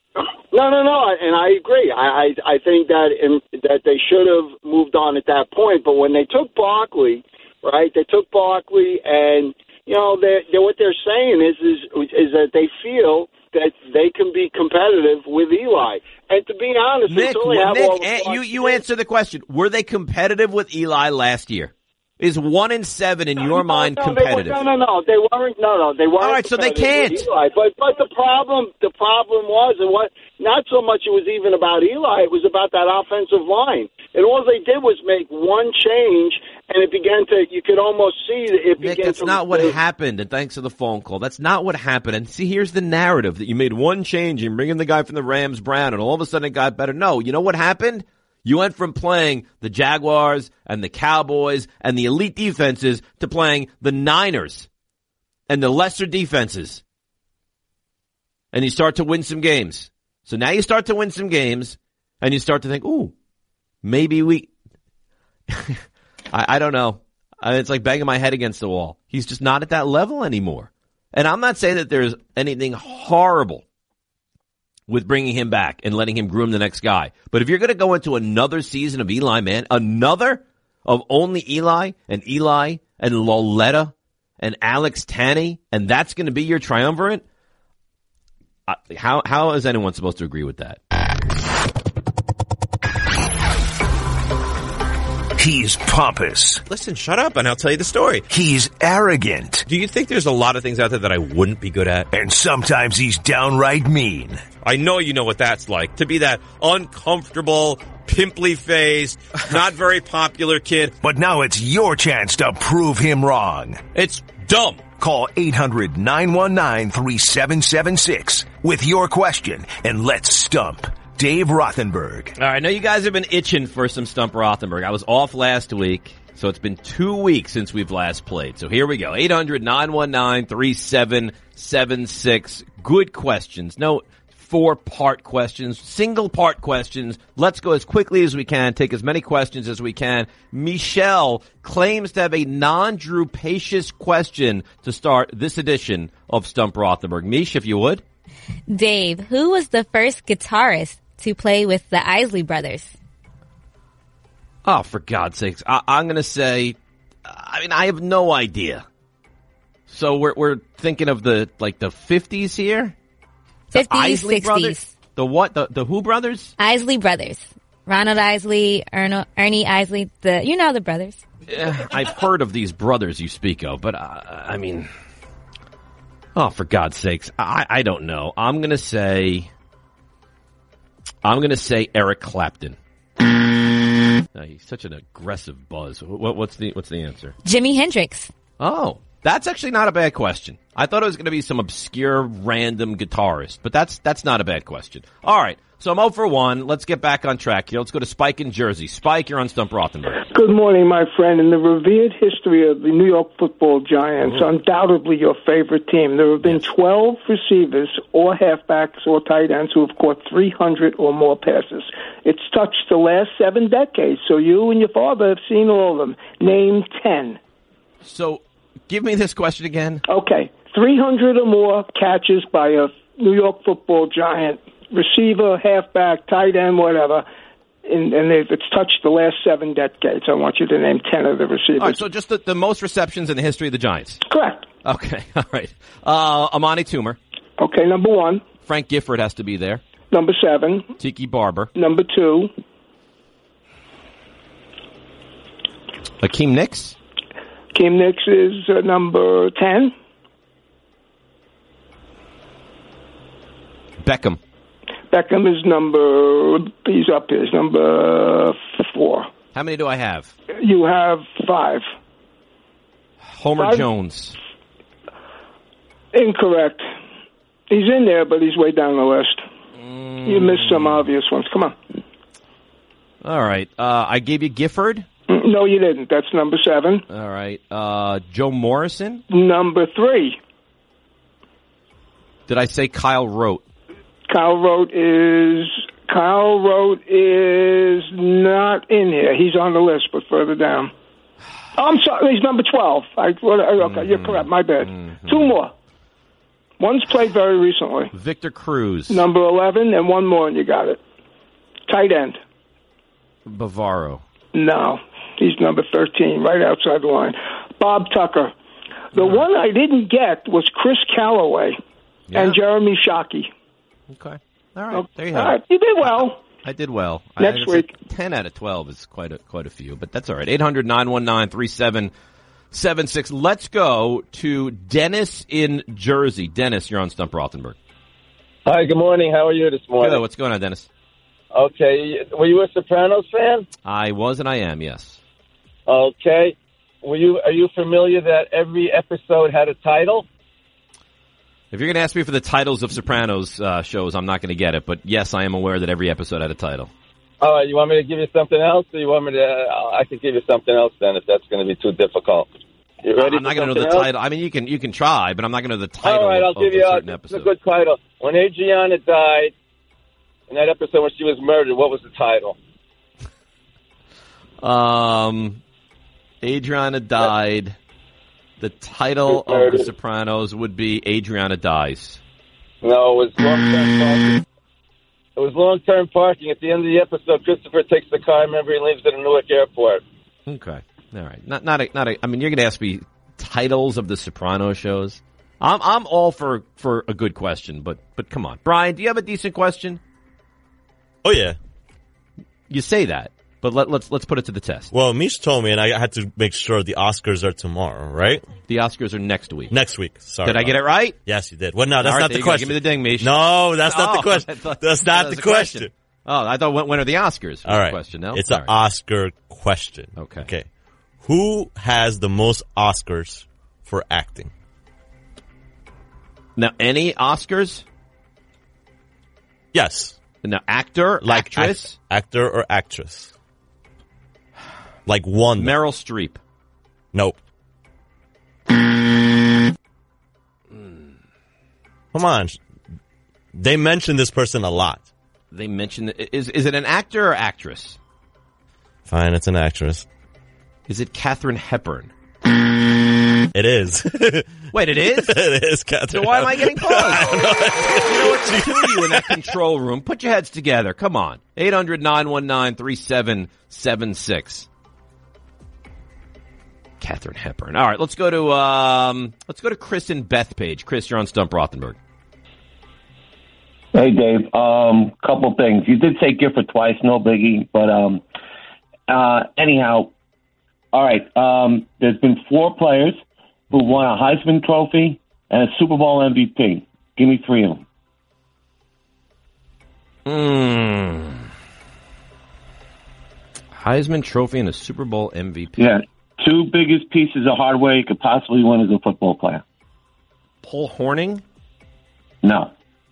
No, no, no, and I agree. I, I, I think that in, that they should have moved on at that point. But when they took Barkley, right? They took Barkley, and you know, they they what they're saying is is is that they feel that they can be competitive with Eli. And to be honest, Nick, until they have all Nick, the you you answer the question. Were they competitive with Eli last year? Is one and seven in your no, mind no, competitive? They were, no, no, no. They weren't. No, no, they weren't. All right, so they competitive with can't. Eli. But but the problem the problem was, and what not so much it was even about Eli. It was about that offensive line. And all they did was make one change, and it began to. You could almost see that it Nick, began that's to. not what to, happened, and thanks for the phone call. That's not what happened. And see, here's the narrative, that you made one change and bring in the guy from the Rams, Brown, and all of a sudden it got better. No, you know what happened? You went from playing the Jaguars and the Cowboys and the elite defenses to playing the Niners and the lesser defenses. And you start to win some games. So now you start to win some games, and you start to think, ooh, maybe we... I, I don't know. It's like banging my head against the wall. He's just not at that level anymore. And I'm not saying that there's anything horrible with bringing him back and letting him groom the next guy. But if you're going to go into another season of Eli Manning, another of only Eli and Eli and Loletta and Alex Tanney, and that's going to be your triumvirate? Uh, how how is anyone supposed to agree with that? He's pompous. Listen, shut up and I'll tell you the story. He's arrogant. Do you think there's a lot of things out there that I wouldn't be good at? And sometimes he's downright mean. I know you know what that's like. To be that uncomfortable, pimply-faced, not very popular kid. But now it's your chance to prove him wrong. It's dumb. Call eight hundred nine one nine three seven seven six with your question and let's stump Dave Rothenberg. All right, I know you guys have been itching for some Stump Rothenberg. I was off last week, so it's been two weeks since we've last played. So here we go. eight hundred nine one nine three seven seven six. Good questions. No four-part questions, single-part questions. Let's go as quickly as we can, take as many questions as we can. Michelle claims to have a non-Drew-pacious question to start this edition of Stump Rothenberg. Mish, if you would. Dave, who was the first guitarist to play with the Isley Brothers? Oh, for God's sakes. I, I'm going to say, I mean, I have no idea. So we're we're thinking of the, like, the fifties here? fifties, Isley sixties. Brothers? The what? The, the who brothers? Isley Brothers. Ronald Isley, Erno, Ernie Isley, the, you know the brothers. Yeah, I've heard of these brothers you speak of, but, uh, I mean, oh, for God's sakes. I, I don't know. I'm going to say, I'm going to say Eric Clapton. No, he's such an aggressive buzz. What, what's the what's the answer? Jimi Hendrix. Oh, that's actually not a bad question. I thought it was going to be some obscure random guitarist, but that's that's not a bad question. All right, so I'm zero for one. Let's get back on track here. Let's go to Spike in Jersey. Spike, you're on Stump Rothenberg. Good morning, my friend. In the revered history of the New York Football Giants, mm-hmm. undoubtedly your favorite team, there have been yes. twelve receivers or halfbacks or tight ends who have caught three hundred or more passes. It's touched the last seven decades, so you and your father have seen all of them. Name ten. So, give me this question again. Okay. three hundred or more catches by a New York Football Giant, receiver, halfback, tight end, whatever, and, and it's touched the last seven decades. I want you to name ten of the receivers. All right, so just the, the most receptions in the history of the Giants. Correct. Okay, all right. Uh, Amani Toomer. Okay, number one. Frank Gifford has to be there. Number seven. Tiki Barber. Number two. Hakeem Nicks. Hakeem Nicks is uh, number ten. Beckham. Beckham is number, he's up here, he's number four. How many do I have? You have five. Homer five? Jones. Incorrect. He's in there, but he's way down the list. Mm. You missed some obvious ones. Come on. All right. Uh, I gave you Gifford. No, you didn't. That's number seven. All right. Uh, Joe Morrison. Number three. Did I say Kyle Rote? Kyle Rote is Kyle Rote is not in here. He's on the list, but further down. Oh, I'm sorry. He's number twelve. I, okay, mm-hmm. You're correct. My bad. Mm-hmm. Two more. One's played very recently. Victor Cruz. Number eleven, and one more, and you got it. Tight end. Bavaro. No. He's number thirteen, right outside the line. Bob Tucker. The mm-hmm. one I didn't get was Chris Calloway yeah. and Jeremy Shockey. Okay. All right. Okay. There you have all right. it. You did well. I did well. Next I, week. ten out of twelve is quite a, quite a few, but that's all right. eight hundred nine one nine three seven seven six. Let's go to Dennis in Jersey. Dennis, you're on Stump Rothenberg. Hi, good morning. How are you this morning? Good. What's going on, Dennis? Okay. Were you a Sopranos fan? I was and I am, yes. Okay. Were you? Are you familiar that every episode had a title? If you're going to ask me for the titles of Sopranos uh, shows, I'm not going to get it. But yes, I am aware that every episode had a title. All right. You want me to give you something else, or you want me to? Uh, I can give you something else then, if that's going to be too difficult. You ready? I'm not going to know the else? title. I mean, you can you can try, but I'm not going to know the title. All right. I'll of, give of you a certain a, episode. a good title. When Adriana died in that episode when she was murdered, what was the title? Um, Adriana died. The title of The Sopranos would be Adriana Dies. No, it was long-term parking. It was long-term parking. At the end of the episode, Christopher takes the car. Remember, he leaves it at Newark Airport. Okay, all right. Not, not, a, not. A, I mean, you're going to ask me titles of the Soprano shows. I'm I'm all for, for a good question, but but come on, Brian, do you have a decent question? Oh yeah, you say that, but let, let's let's put it to the test. Well, Mish told me, and I had to make sure the Oscars are tomorrow, right? The Oscars are next week. Next week. Sorry. Did I get it right? Yes, you did. Well, no, that's right, not the question. Give me the ding, Mish. No, that's oh, not the question. Thought, that's not that the question. question. Oh, I thought when, when are the Oscars? All right. The question. No, it's All an right. Oscar question. Okay. Okay. Who has the most Oscars for acting? Now, any Oscars? Yes. Now, actor, like actress? Act, actor or actress. Like one. Meryl Streep. Nope. mm. Come on. They mention this person a lot. They mention is is it an actor or actress? Fine, it's an actress. Is it Katharine Hepburn? It is. Wait, it is? It is Katharine. So why am I getting paused? You know what? The two of you in that control room, put your heads together. Come on. eight hundred, nine one nine, three seven seven six. Katharine Hepburn. All right, let's go to um, let's go to Chris and Bethpage. Chris, you're on Stump Rothenberg. Hey, Dave. Um, couple things. You did say Gifford twice, no biggie. But um, uh, anyhow, all right. Um, there's been four players who won a Heisman Trophy and a Super Bowl M V P. Give me three of them. Mm. Heisman Trophy and a Super Bowl M V P. Yeah, two biggest pieces of hardware you could possibly win as a football player. Paul Hornung? No.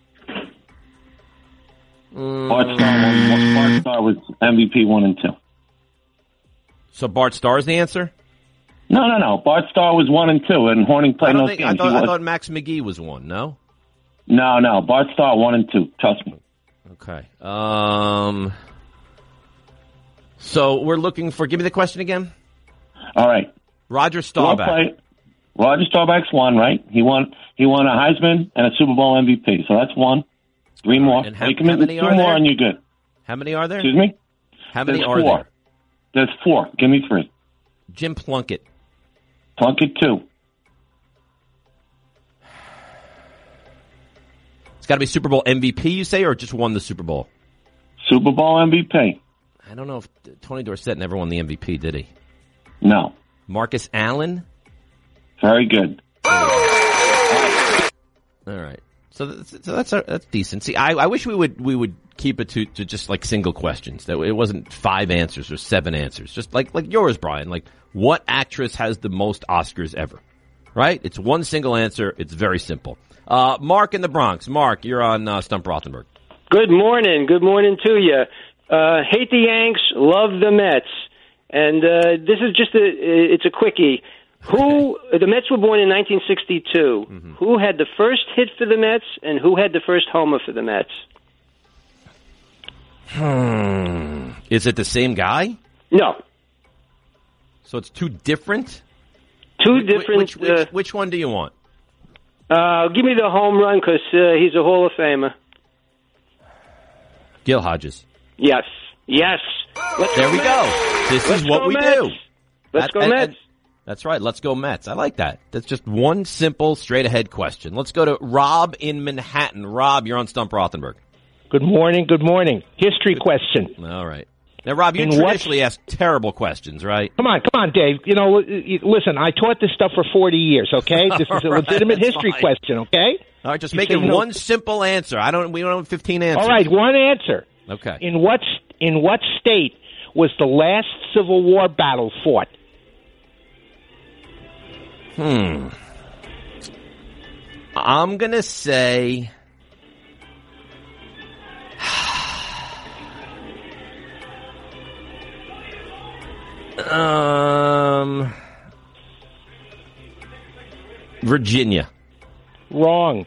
Mm. Bart Starr, won, Bart Starr was M V P one and two. So Bart Starr is the answer? No, no, no. Bart Starr was one and two, and Hornung played no think, games. I thought, was, I thought Max McGee was one, no? No, no. Bart Starr one and two. Trust me. Okay. Um. So we're looking for. Give me the question again. All right. Roger Staubach. Play, Roger Staubach's one, right? He won. He won a Heisman and a Super Bowl M V P. So that's one. Three more. And how, you can how many two are more, there? and you're good. How many are there? Excuse me. How many There's are four. there? There's four. Give me three. Jim Plunkett. Plunkett two. It's got to be Super Bowl M V P, you say, or just won the Super Bowl? Super Bowl M V P. I don't know if Tony Dorsett never won the M V P, did he? No. Marcus Allen? Very good. All right. So that's, so that's that's decent. See, I, I wish we would we would keep it to, to just like single questions. That it wasn't five answers or seven answers. Just like like yours, Brian. Like, what actress has the most Oscars ever? Right? It's one single answer. It's very simple. Uh, Mark in the Bronx. Mark, you're on uh, Stump Rothenberg. Good morning. Good morning to you. Uh, hate the Yanks, love the Mets. And uh, this is just a, it's a quickie. Who, the Mets were born in nineteen sixty-two. Mm-hmm. Who had the first hit for the Mets and who had the first homer for the Mets? Hmm. Is it the same guy? No. So it's two different? Two which, different. Which, which, uh, which one do you want? Uh, give me the home run because uh, he's a Hall of Famer. Gil Hodges. Yes. Yes. Let's there go we Mets. go. This Let's is what go we Mets. do. Let's that, go and, Mets. And that's right. Let's go Mets. I like that. That's just one simple, straight-ahead question. Let's go to Rob in Manhattan. Rob, you're on Stump Rothenberg. Good morning. Good morning. History question. All right. Now, Rob, you In traditionally what- ask terrible questions, right? Come on, come on, Dave. You know, listen, I taught this stuff for forty years, okay? This is a All right, legitimate that's history fine. question, okay? All right, just You make say it no- one simple answer. I don't. We don't have fifteen answers. All right, one answer. Okay. In what in what state was the last Civil War battle fought? Hmm. I'm gonna say. um. Virginia. Wrong.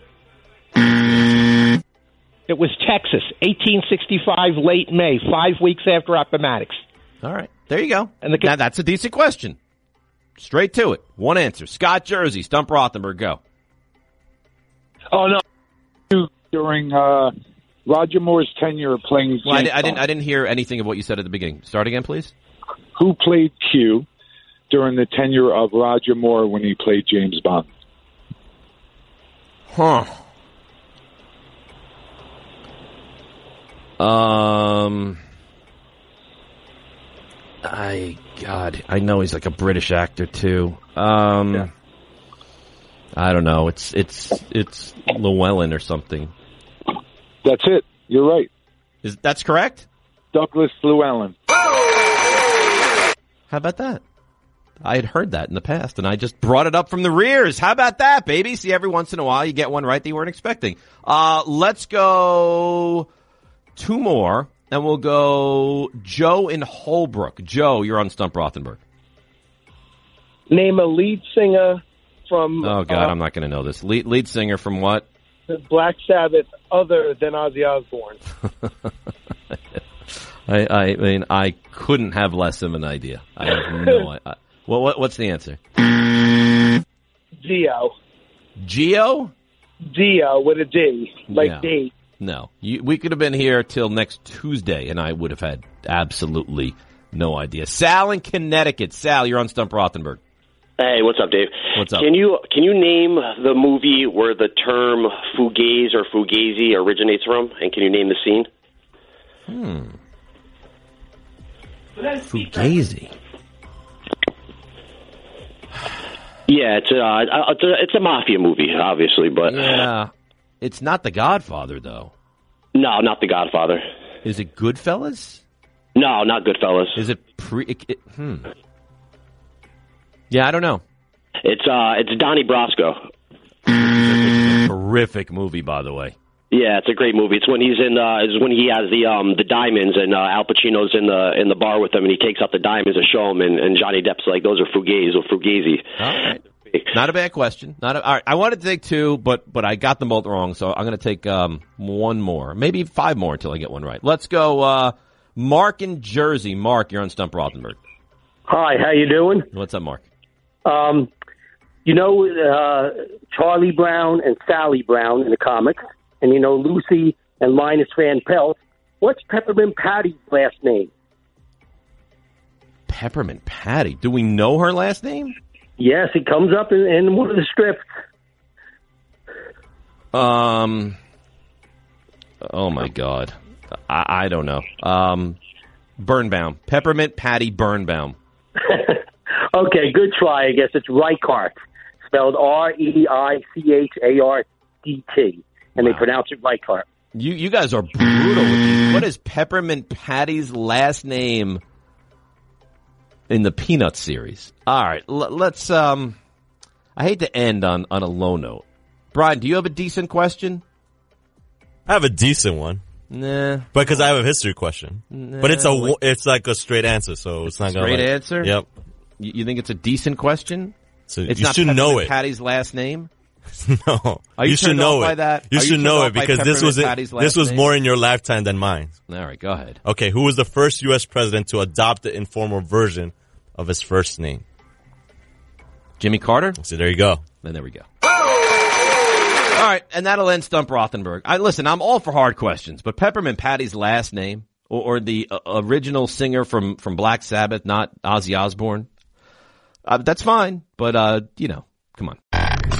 It was Texas, eighteen sixty-five, late May, five weeks after Appomattox. All right, there you go. And the now that's a decent question. Straight to it. One answer. Scott Jersey, Stump Rothenberg, go. Oh no! During uh, Roger Moore's tenure playing, Well, I, I didn't. I didn't hear anything of what you said at the beginning. Start again, please. Who played Q during the tenure of Roger Moore when he played James Bond? Huh. Um, I God, I know he's like a British actor too. Um, yeah. I don't know. It's it's it's Llewellyn or something. That's it. You're right. Is that's correct? Douglas Llewellyn. How about that? I had heard that in the past, and I just brought it up from the rears. How about that, baby? See, every once in a while you get one right that you weren't expecting. Uh, let's go two more, and we'll go Joe in Holbrook. Joe, you're on Stump Rothenberg. Name a lead singer from... Oh, God, uh, I'm not going to know this. Lead, lead singer from what? Black Sabbath other than Ozzy Osbourne. I, I mean, I couldn't have less of an idea. I have no idea. Well, what, what's the answer? Dio. Geo? Dio with a D, like Yeah. D. No. You, we could have been here till next Tuesday, and I would have had absolutely no idea. Sal in Connecticut. Sal, you're on Stump Rothenberg. Hey, what's up, Dave? What's up? Can you can you name the movie where the term fugazi or fugazi originates from, and can you name the scene? Hmm. Fugazi. Yeah, it's a it's a, it's a mafia movie, obviously, but Yeah. It's not The Godfather, though. no, not The Godfather. Is it Goodfellas? No, not Goodfellas. Is it pre... It, it, hmm. Yeah, I don't know. It's uh, it's Donnie Brasco. Terrific movie, by the way. Yeah, it's a great movie. It's when he's in. Uh, it's when he has the um the diamonds, and uh, Al Pacino's in the in the bar with him, and he takes out the diamonds to show him, and, and Johnny Depp's like, "Those are fugazi or fugazi." All right. Not a bad question. Not a, all right. I wanted to take two, but but I got them both wrong, so I'm going to take um one more, maybe five more until I get one right. Let's go, uh, Mark in Jersey. Mark, you're on Stump Rothenberg. Hi, how you doing? What's up, Mark? Um, you know uh, Charlie Brown and Sally Brown in the comics, and you know Lucy and Linus Van Pelt. What's Peppermint Patty's last name? Peppermint Patty. Do we know her last name? Yes, it comes up in, in one of the strips. Um. Oh my God, I, I don't know. Um, Birnbaum. Peppermint Patty Birnbaum. Okay, good try. I guess it's Reichart, spelled R E I C H A R D T, and wow. They pronounce it Reichart. You you guys are brutal with these. What is Peppermint Patty's last name in the Peanuts series? All right, l- let's. Um, I hate to end on, on a low note. Brian, do you have a decent question? I have a decent one. Nah, because I have a history question. Nah, but it's a wait. it's like a straight answer, so it's not gonna straight like, answer. Yep. You, you think it's a decent question? So it's you not should Peppermint know it. Patty's last name. No, Are you, you should turned know off it. by that? You Are should you know turned it off by because this was Peppermint Patty's last this was name? more in your lifetime than mine. All right, go ahead. Okay, who was the first U S president to adopt the informal version of his first name? Jimmy Carter. So there you go. Then there we go. All right, and that'll end Stump Rothenberg. I listen. I'm all for hard questions, but Peppermint Patty's last name, or, or the uh, original singer from, from Black Sabbath, not Ozzy Osbourne, uh, that's fine. But uh, you know, come on.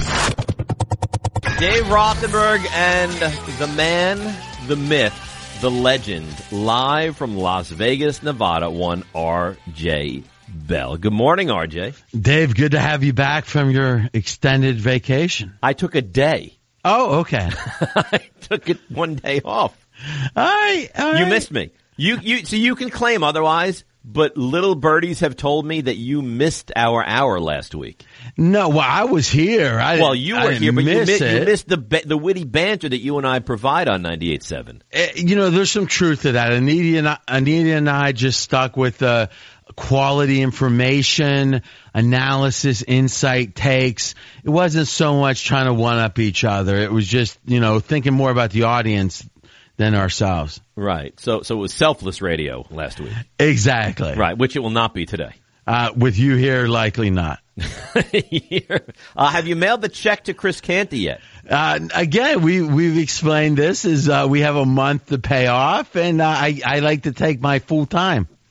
Dave Rothenberg and the man, the myth, the legend, live from Las Vegas, Nevada. One R J Bell. Good morning, R J. Dave, good to have you back from your extended vacation. I took a day. Oh, okay. I took it one day off. All right, all right. You missed me. You, you, so you can claim otherwise, but little birdies have told me that you missed our hour last week. No, well, I was here. I well, you were I here, but you, miss mi- you it. missed the the witty banter that you and I provide on ninety-eight point seven. Uh, you know, there's some truth to that. Anita and I, Anita and I just stuck with uh, quality information, analysis, insight, takes. It wasn't so much trying to one-up each other. It was just, you know, thinking more about the audience than ourselves. Right. So, so it was selfless radio last week. Exactly. Right, which it will not be today. Uh, with you here, likely not. uh, have you mailed the check to Chris Canty yet? Uh, again, we, we've explained this is, uh, we have a month to pay off, and uh, I, I like to take my full time.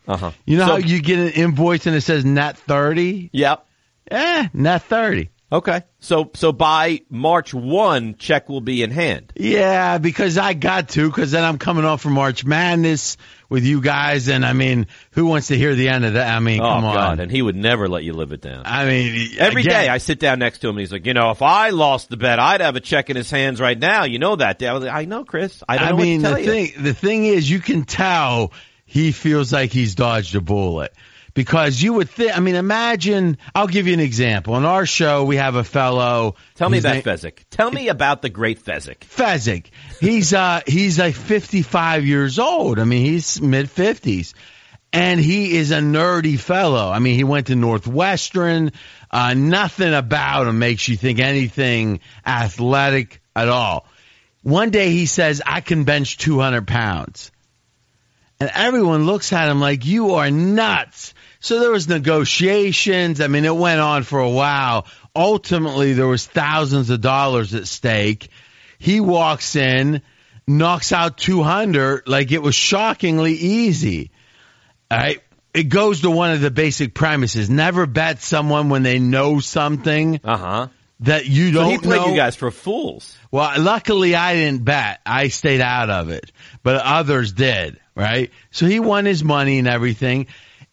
Uh-huh. You know So- how you get an invoice and it says net thirty? Yep. Eh, net thirty. Okay. So so by March first, check will be in hand. Yeah, because I got to, because then I'm coming off from March Madness with you guys, and I mean, who wants to hear the end of that? I mean, Oh, come on. God. And he would never let you live it down. I mean, Every again, day I sit down next to him and he's like, you know, if I lost the bet, I'd have a check in his hands right now. You know that. I was like, I know, Chris. I don't know mean, what to the tell you. thing, the thing is, you can tell he feels like he's dodged a bullet. Because you would think, I mean, imagine, I'll give you an example. On our show, we have a fellow. Tell me his about name- Fezzik. Tell me about the great Fezzik. Fezzik. He's, uh, he's like fifty-five years old. I mean, he's mid fifties. And he is a nerdy fellow. I mean, he went to Northwestern. Uh, nothing about him makes you think anything athletic at all. One day he says, I can bench two hundred pounds. And everyone looks at him like, you are nuts. So there was negotiations. I mean, it went on for a while. Ultimately, there was thousands of dollars at stake. He walks in, knocks out two hundred like it was shockingly easy. All right. It goes to one of the basic premises. Never bet someone when they know something Uh-huh. that you So don't he played know. you guys for fools. Well, luckily I didn't bet. I stayed out of it. But others did, right? So he won his money and everything.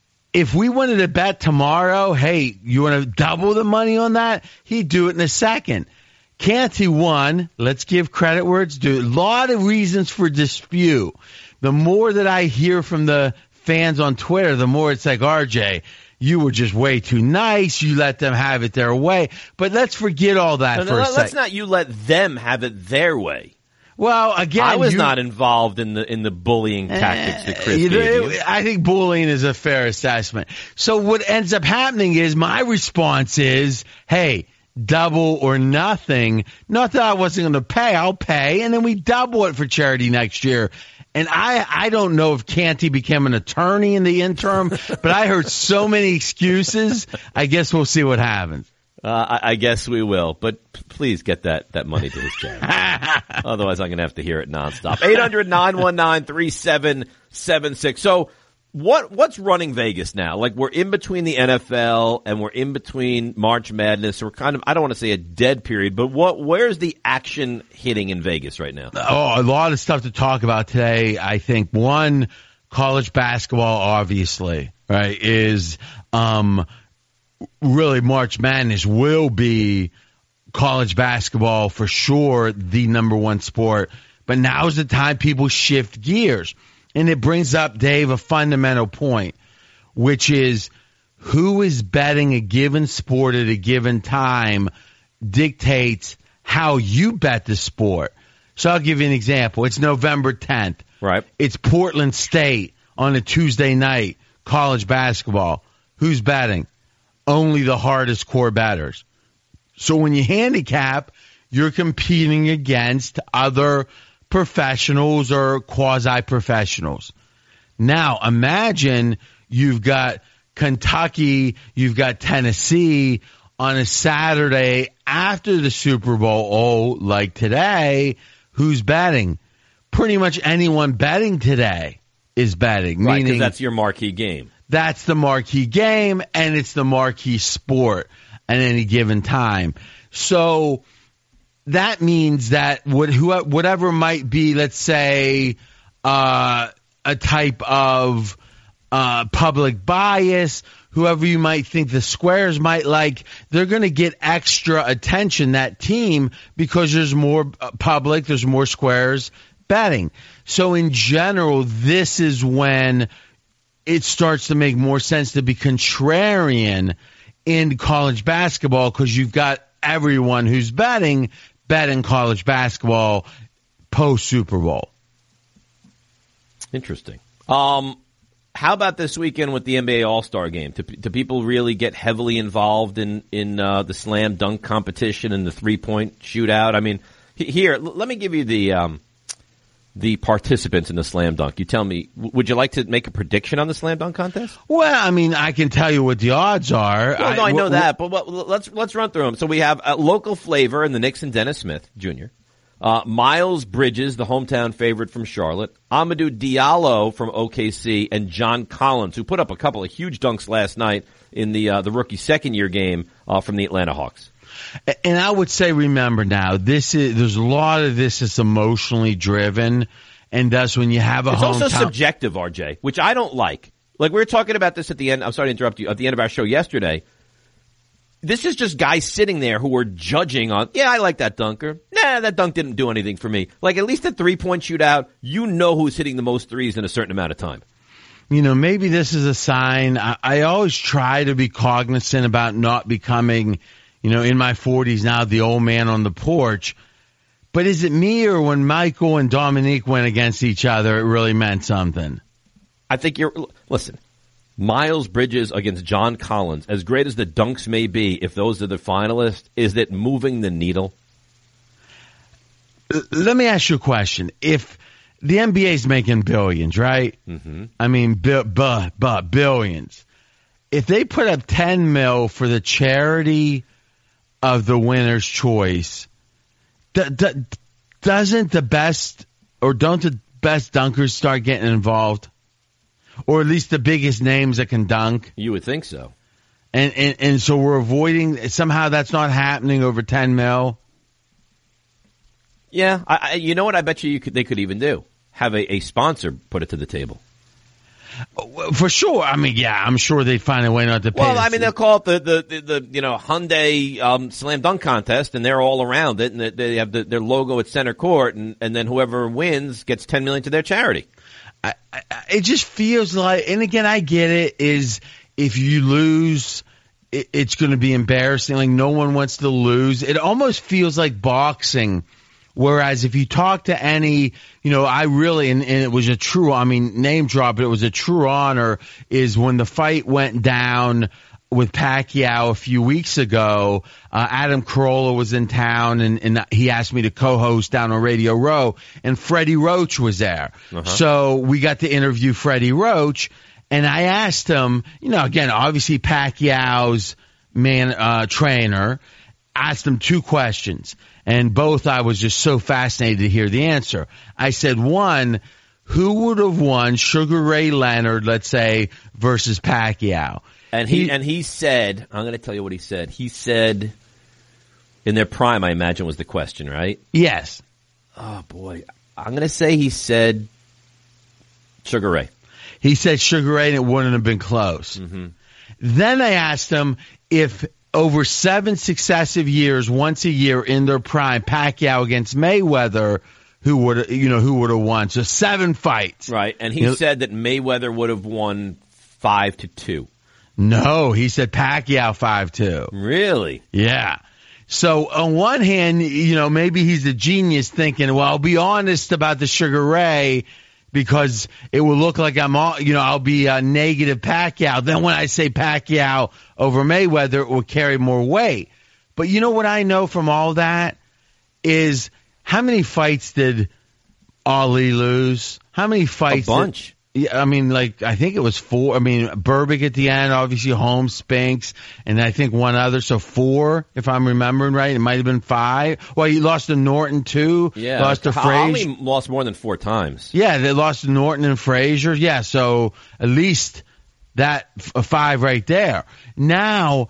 If we wanted to bet tomorrow, hey, you want to double the money on that? He'd do it in a second. Canty won. Let's give credit where it's due. A lot of reasons for dispute. The more that I hear from the fans on Twitter, the more it's like, R J, you were just way too nice. You let them have it their way. But let's forget all that No, no, for a no, second. let's not you let them have it their way. Well, again, I was you- not involved in the in the bullying tactics that Chris You know, gave you. I think bullying is a fair assessment. So what ends up happening is my response is, hey, double or nothing. Not that I wasn't going to pay. I'll pay. And then we double it for charity next year. And I, I don't know if Canty became an attorney in the interim, but I heard so many excuses. I guess we'll see what happens. Uh, I, I guess we will, but p- please get that, that money to his charity. Otherwise, I'm going to have to hear it nonstop. eight hundred, nine one nine, three seven seven six. So what what's running Vegas now? Like, we're in between the N F L and we're in between March Madness. So we're kind of, I don't want to say a dead period, but what where's the action hitting in Vegas right now? Oh, a lot of stuff to talk about today. I think one, college basketball, obviously, right, is um, really March Madness will be college basketball for sure, the number one sport. But now's the time people shift gears. And it brings up, Dave, a fundamental point, which is who is betting a given sport at a given time dictates how you bet the sport. So I'll give you an example. It's November tenth. Right. It's Portland State on a Tuesday night, college basketball. Who's betting? Only the hardest core bettors. So when you handicap, you're competing against other professionals or quasi-professionals. Now, imagine you've got Kentucky, you've got Tennessee on a Saturday after the Super Bowl. Oh, like today, who's betting? Pretty much anyone betting today is betting. Right, 'cause meaning that's your marquee game. That's the marquee game, and it's the marquee sport at any given time. So that means that what, who, whatever might be, let's say, uh, a type of uh, public bias, whoever you might think the squares might like, they're going to get extra attention, that team, because there's more public, there's more squares betting. So in general, this is when it starts to make more sense to be contrarian in college basketball, because you've got everyone who's betting betting college basketball post Super Bowl. Interesting. Um, how about this weekend with the N B A All-Star Game? Do, do people really get heavily involved in in uh, the slam dunk competition and the three-point shootout? I mean, here, l- let me give you the um, the participants in the slam dunk. You tell me, w- would you like to make a prediction on the slam dunk contest? Well, I mean, I can tell you what the odds are. Well, no, I, I know wh- that, but what, let's let's run through them. So we have a local flavor in the Knicks and Dennis Smith Junior Uh, Miles Bridges, the hometown favorite from Charlotte, Amadou Diallo from O K C, and John Collins, who put up a couple of huge dunks last night in the uh, the rookie second year game uh, from the Atlanta Hawks. And I would say, remember now, this is there's a lot of this is emotionally driven, and thus when you have a it's hometown, also subjective, R J, which I don't like. Like we were talking about this at the end. I'm sorry to interrupt you. At the end of our show yesterday. This is just guys sitting there who are judging on, yeah, I like that dunker. Nah, that dunk didn't do anything for me. Like, at least a three-point shootout, you know who's hitting the most threes in a certain amount of time. You know, maybe this is a sign. I, I always try to be cognizant about not becoming, you know, in my forties now, the old man on the porch. But is it me or when Michael and Dominique went against each other, it really meant something? I think you're, listen. Miles Bridges against John Collins, as great as the dunks may be, if those are the finalists, is it moving the needle? Let me ask you a question. If the N B A is making billions, right? Mm-hmm. I mean, bi- bu- bu- billions. If they put up ten mil for the charity of the winner's choice, d- d- doesn't the best, or don't the best dunkers start getting involved? Or at least the biggest names that can dunk. You would think so. And, and and so we're avoiding, somehow that's not happening over ten mil. Yeah, I, I, you know what I bet you, you could, they could even do? Have a, a sponsor put it to the table. For sure. I mean, yeah, I'm sure they'd find a way not to pay. Well, I mean, they'll call it the, the, the, the you know, Hyundai um, Slam Dunk Contest, and they're all around it, and they have the, their logo at center court, and, and then whoever wins gets ten million dollars to their charity. I, I, it just feels like, and again, I get it, is if you lose, it, it's going to be embarrassing. Like, no one wants to lose. It almost feels like boxing, whereas if you talk to any, you know, I really, and, and it was a true, I mean, name drop, but it was a true honor, is when the fight went down with Pacquiao a few weeks ago, uh, Adam Carolla was in town, and, and he asked me to co-host down on Radio Row, and Freddie Roach was there. Uh-huh. So we got to interview Freddie Roach, and I asked him, you know, again, obviously Pacquiao's man, uh, trainer, asked him two questions, and both I was just so fascinated to hear the answer. I said, one, who would have won Sugar Ray Leonard, let's say, versus Pacquiao? And he, he and he said, I'm going to tell you what he said. He said, in their prime, I imagine was the question, right? Yes. Oh, boy. I'm going to say he said Sugar Ray. He said Sugar Ray, and it wouldn't have been close. Mm-hmm. Then I asked him if over seven successive years, once a year in their prime, Pacquiao against Mayweather, who would you know who would have won? So seven fights, right? And he you know, said that Mayweather would have won five to two. No, he said Pacquiao five two. Really? Yeah. So on one hand, you know, maybe he's a genius thinking, well, I'll be honest about the Sugar Ray because it will look like I'm all, you know, I'll be a negative Pacquiao. Then when I say Pacquiao over Mayweather, it will carry more weight. But you know what I know from all that is how many fights did Ali lose? How many fights? A bunch. Did, yeah, I mean, like, I think it was four. I mean, Berbick at the end, obviously Holmes, Spinks, and I think one other. So four, if I'm remembering right. It might have been five. Well, he lost to Norton, too. Yeah. Lost to Frazier. Ali lost more than four times. Yeah, they lost to Norton and Frazier. Yeah, so at least that f- five right there. Now,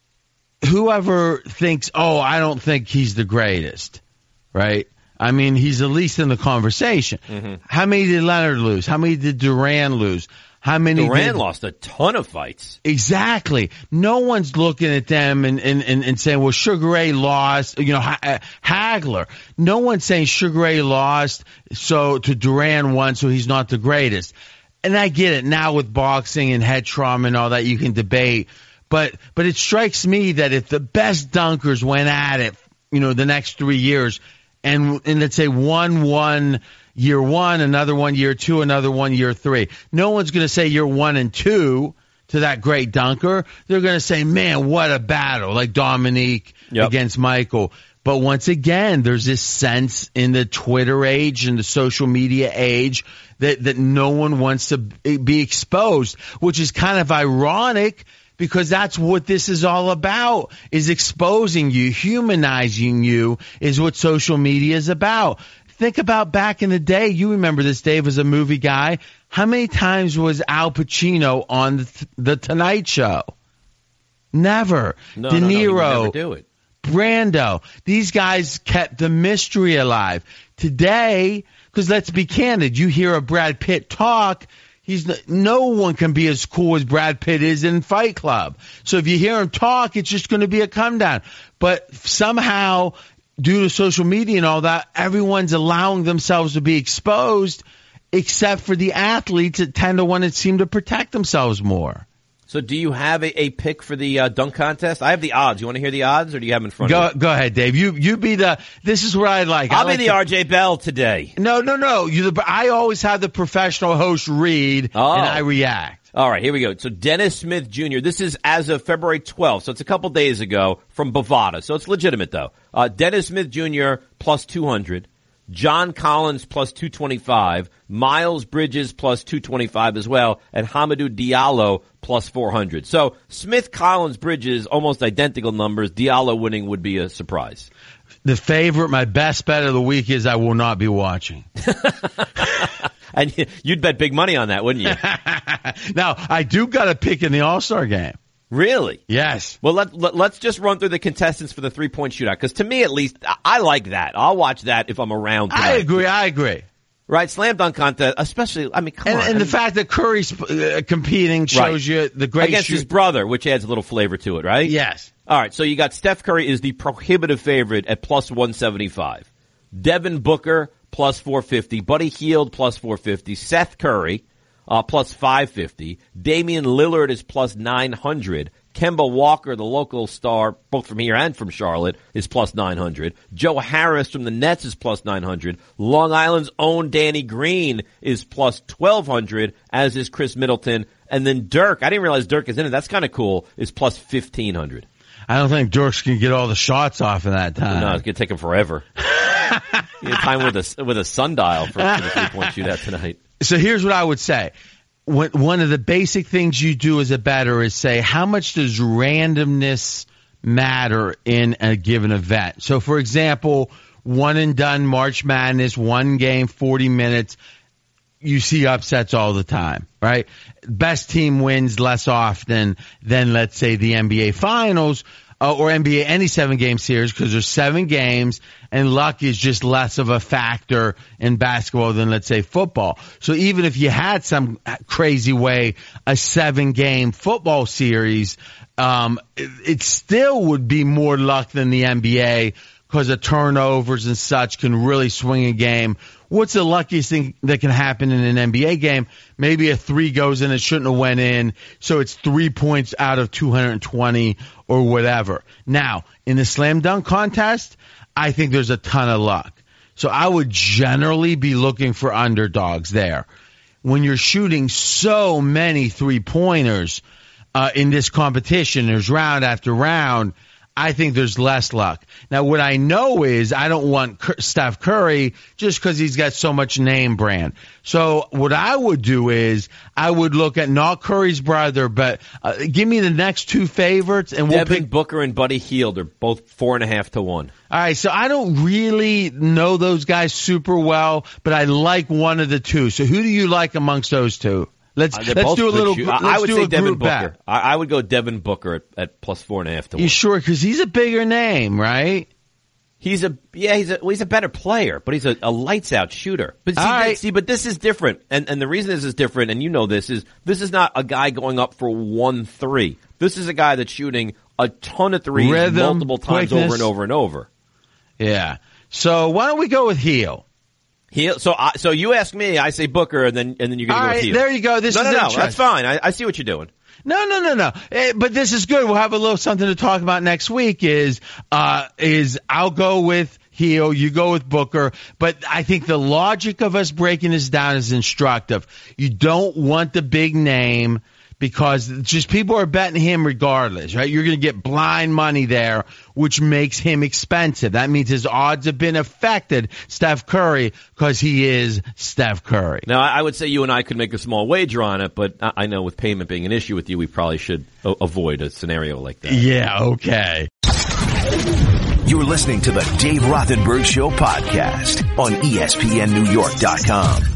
whoever thinks, oh, I don't think he's the greatest, right? I mean, he's at least in the conversation. Mm-hmm. How many did Leonard lose? How many did Duran lose? How many Duran did... lost a ton of fights. Exactly. No one's looking at them and, and, and, and saying, well, Sugar Ray lost, you know, ha- Hagler. No one's saying Sugar Ray lost, so to Duran won, so he's not the greatest. And I get it. Now with boxing and head trauma and all that, you can debate. But but it strikes me that if the best dunkers went at it, you know, the next three years, and and let's say one one year one, another one year two, another one year three, no one's going to say year one and two to that great dunker. They're going to say, man, what a battle, like Dominique yep. against Michael. But once again, there's this sense in the Twitter age and the social media age that, that no one wants to be exposed, which is kind of ironic because that's what this is all about, is exposing you, humanizing you is what social media is about. Think about back in the day. You remember this, Dave, as a movie guy. How many times was Al Pacino on the, the Tonight Show? Never. No, De no, no, he would Niro. never do it. Brando. These guys kept the mystery alive. Today, because let's be candid, you hear a Brad Pitt talk, he's no one can be as cool as Brad Pitt is in Fight Club. So if you hear him talk, it's just going to be a come down. But somehow, due to social media and all that, everyone's allowing themselves to be exposed, except for the athletes that tend to want to seem to protect themselves more. So do you have a, a pick for the uh, dunk contest? I have the odds. You want to hear the odds, or do you have them in front Go, of you? go ahead, Dave. You you be the. This is what I like. I'll I like be the to, R J Bell today. No, no, no. You. The, I always have the professional host read, Oh. and I react. All right, here we go. So Dennis Smith Junior This is as of February twelfth, so it's a couple days ago from Bovada. So it's legitimate, though. Uh, Dennis Smith Junior plus two hundred. John Collins plus two twenty-five. Miles Bridges plus two twenty-five as well. And Hamidou Diallo plus four hundred. So Smith, Collins, Bridges, almost identical numbers. Diallo winning would be a surprise. The favorite, my best bet of the week is I will not be watching. And you'd bet big money on that, wouldn't you? Now, I do got a pick in the All-Star game. Really? Yes. Well, let, let, let's just run through the contestants for the three-point shootout, because to me, at least, I, I like that. I'll watch that if I'm around tonight. I agree. I agree. Right? Slam dunk contest, especially, I mean, come And, on. and I the mean, fact that Curry's uh, competing shows Right. you the great against shoot- his brother, which adds a little flavor to it, right? Yes. All right, so you got Steph Curry is the prohibitive favorite at plus one seventy-five. Devin Booker plus four fifty. Buddy Hield plus four fifty. Seth Curry uh, plus five fifty. Damian Lillard is plus nine hundred. Kemba Walker, the local star, both from here and from Charlotte, is plus nine hundred. Joe Harris from the Nets is plus nine hundred. Long Island's own Danny Green is plus twelve hundred, as is Chris Middleton. And then Dirk, I didn't realize Dirk is in it. That's kind of cool, is plus fifteen hundred. I don't think Dirk's can get all the shots off in that time. No, it's going to take him forever. You need time with a, with a sundial for, for the three-point shootout tonight. So here's what I would say. When, one of the basic things you do as a bettor is say, how much does randomness matter in a given event? So, for example, one and done March Madness, one game, forty minutes. You see upsets all the time, right? Best team wins less often than, let's say, the N B A Finals uh, or N B A any seven-game series, because there's seven games, and luck is just less of a factor in basketball than, let's say, football. So even if you had some crazy way a seven-game football series, um, it, it still would be more luck than the N B A, because of turnovers and such can really swing a game. What's the luckiest thing that can happen in an N B A game? Maybe a three goes in, it shouldn't have went in, so it's three points out of two hundred twenty or whatever. Now, in the slam dunk contest, I think there's a ton of luck. So I would generally be looking for underdogs there. When you're shooting so many three-pointers uh, in this competition, there's round after round, I think there's less luck. Now, what I know is I don't want Steph Curry just because he's got so much name brand. So what I would do is I would look at not Curry's brother, but uh, give me the next two favorites, and we'll Devin pick. Booker and Buddy Hield are both four and a half to one. All right, so I don't really know those guys super well, but I like one of the two. So who do you like amongst those two? Let's Uh, they're let's both do a good little. shoot- Let's I would do say a Devin group Booker. bet. I, I would go Devin Booker at, at plus four and a half to You one. sure? Because he's a bigger name, right? He's a yeah, he's a well, he's a better player, but he's a, a lights out shooter. But see, All right. th- see, but this is different, and and the reason this is different, and you know this is this is not a guy going up for one three. This is a guy that's shooting a ton of threes Rhythm, multiple times quickness. over and over and over. Yeah. So why don't we go with Heel? Heel. So I, so you ask me, I say Booker, and then and then you're going All to go right, with Heel. there you go. This no, is no, no. interesting. That's fine. I, I see what you're doing. No, no, no, no. Eh, but this is good. We'll have a little something to talk about next week. Is uh, is I'll go with Heel, you go with Booker. But I think the logic of us breaking this down is instructive. You don't want the big name because just people are betting him regardless, right? You're going to get blind money there, which makes him expensive. That means his odds have been affected, Steph Curry, because he is Steph Curry. Now, I would say you and I could make a small wager on it, but I know with payment being an issue with you, we probably should a- avoid a scenario like that. Yeah, okay. You're listening to the Dave Rothenberg Show podcast on E S P N New York dot com.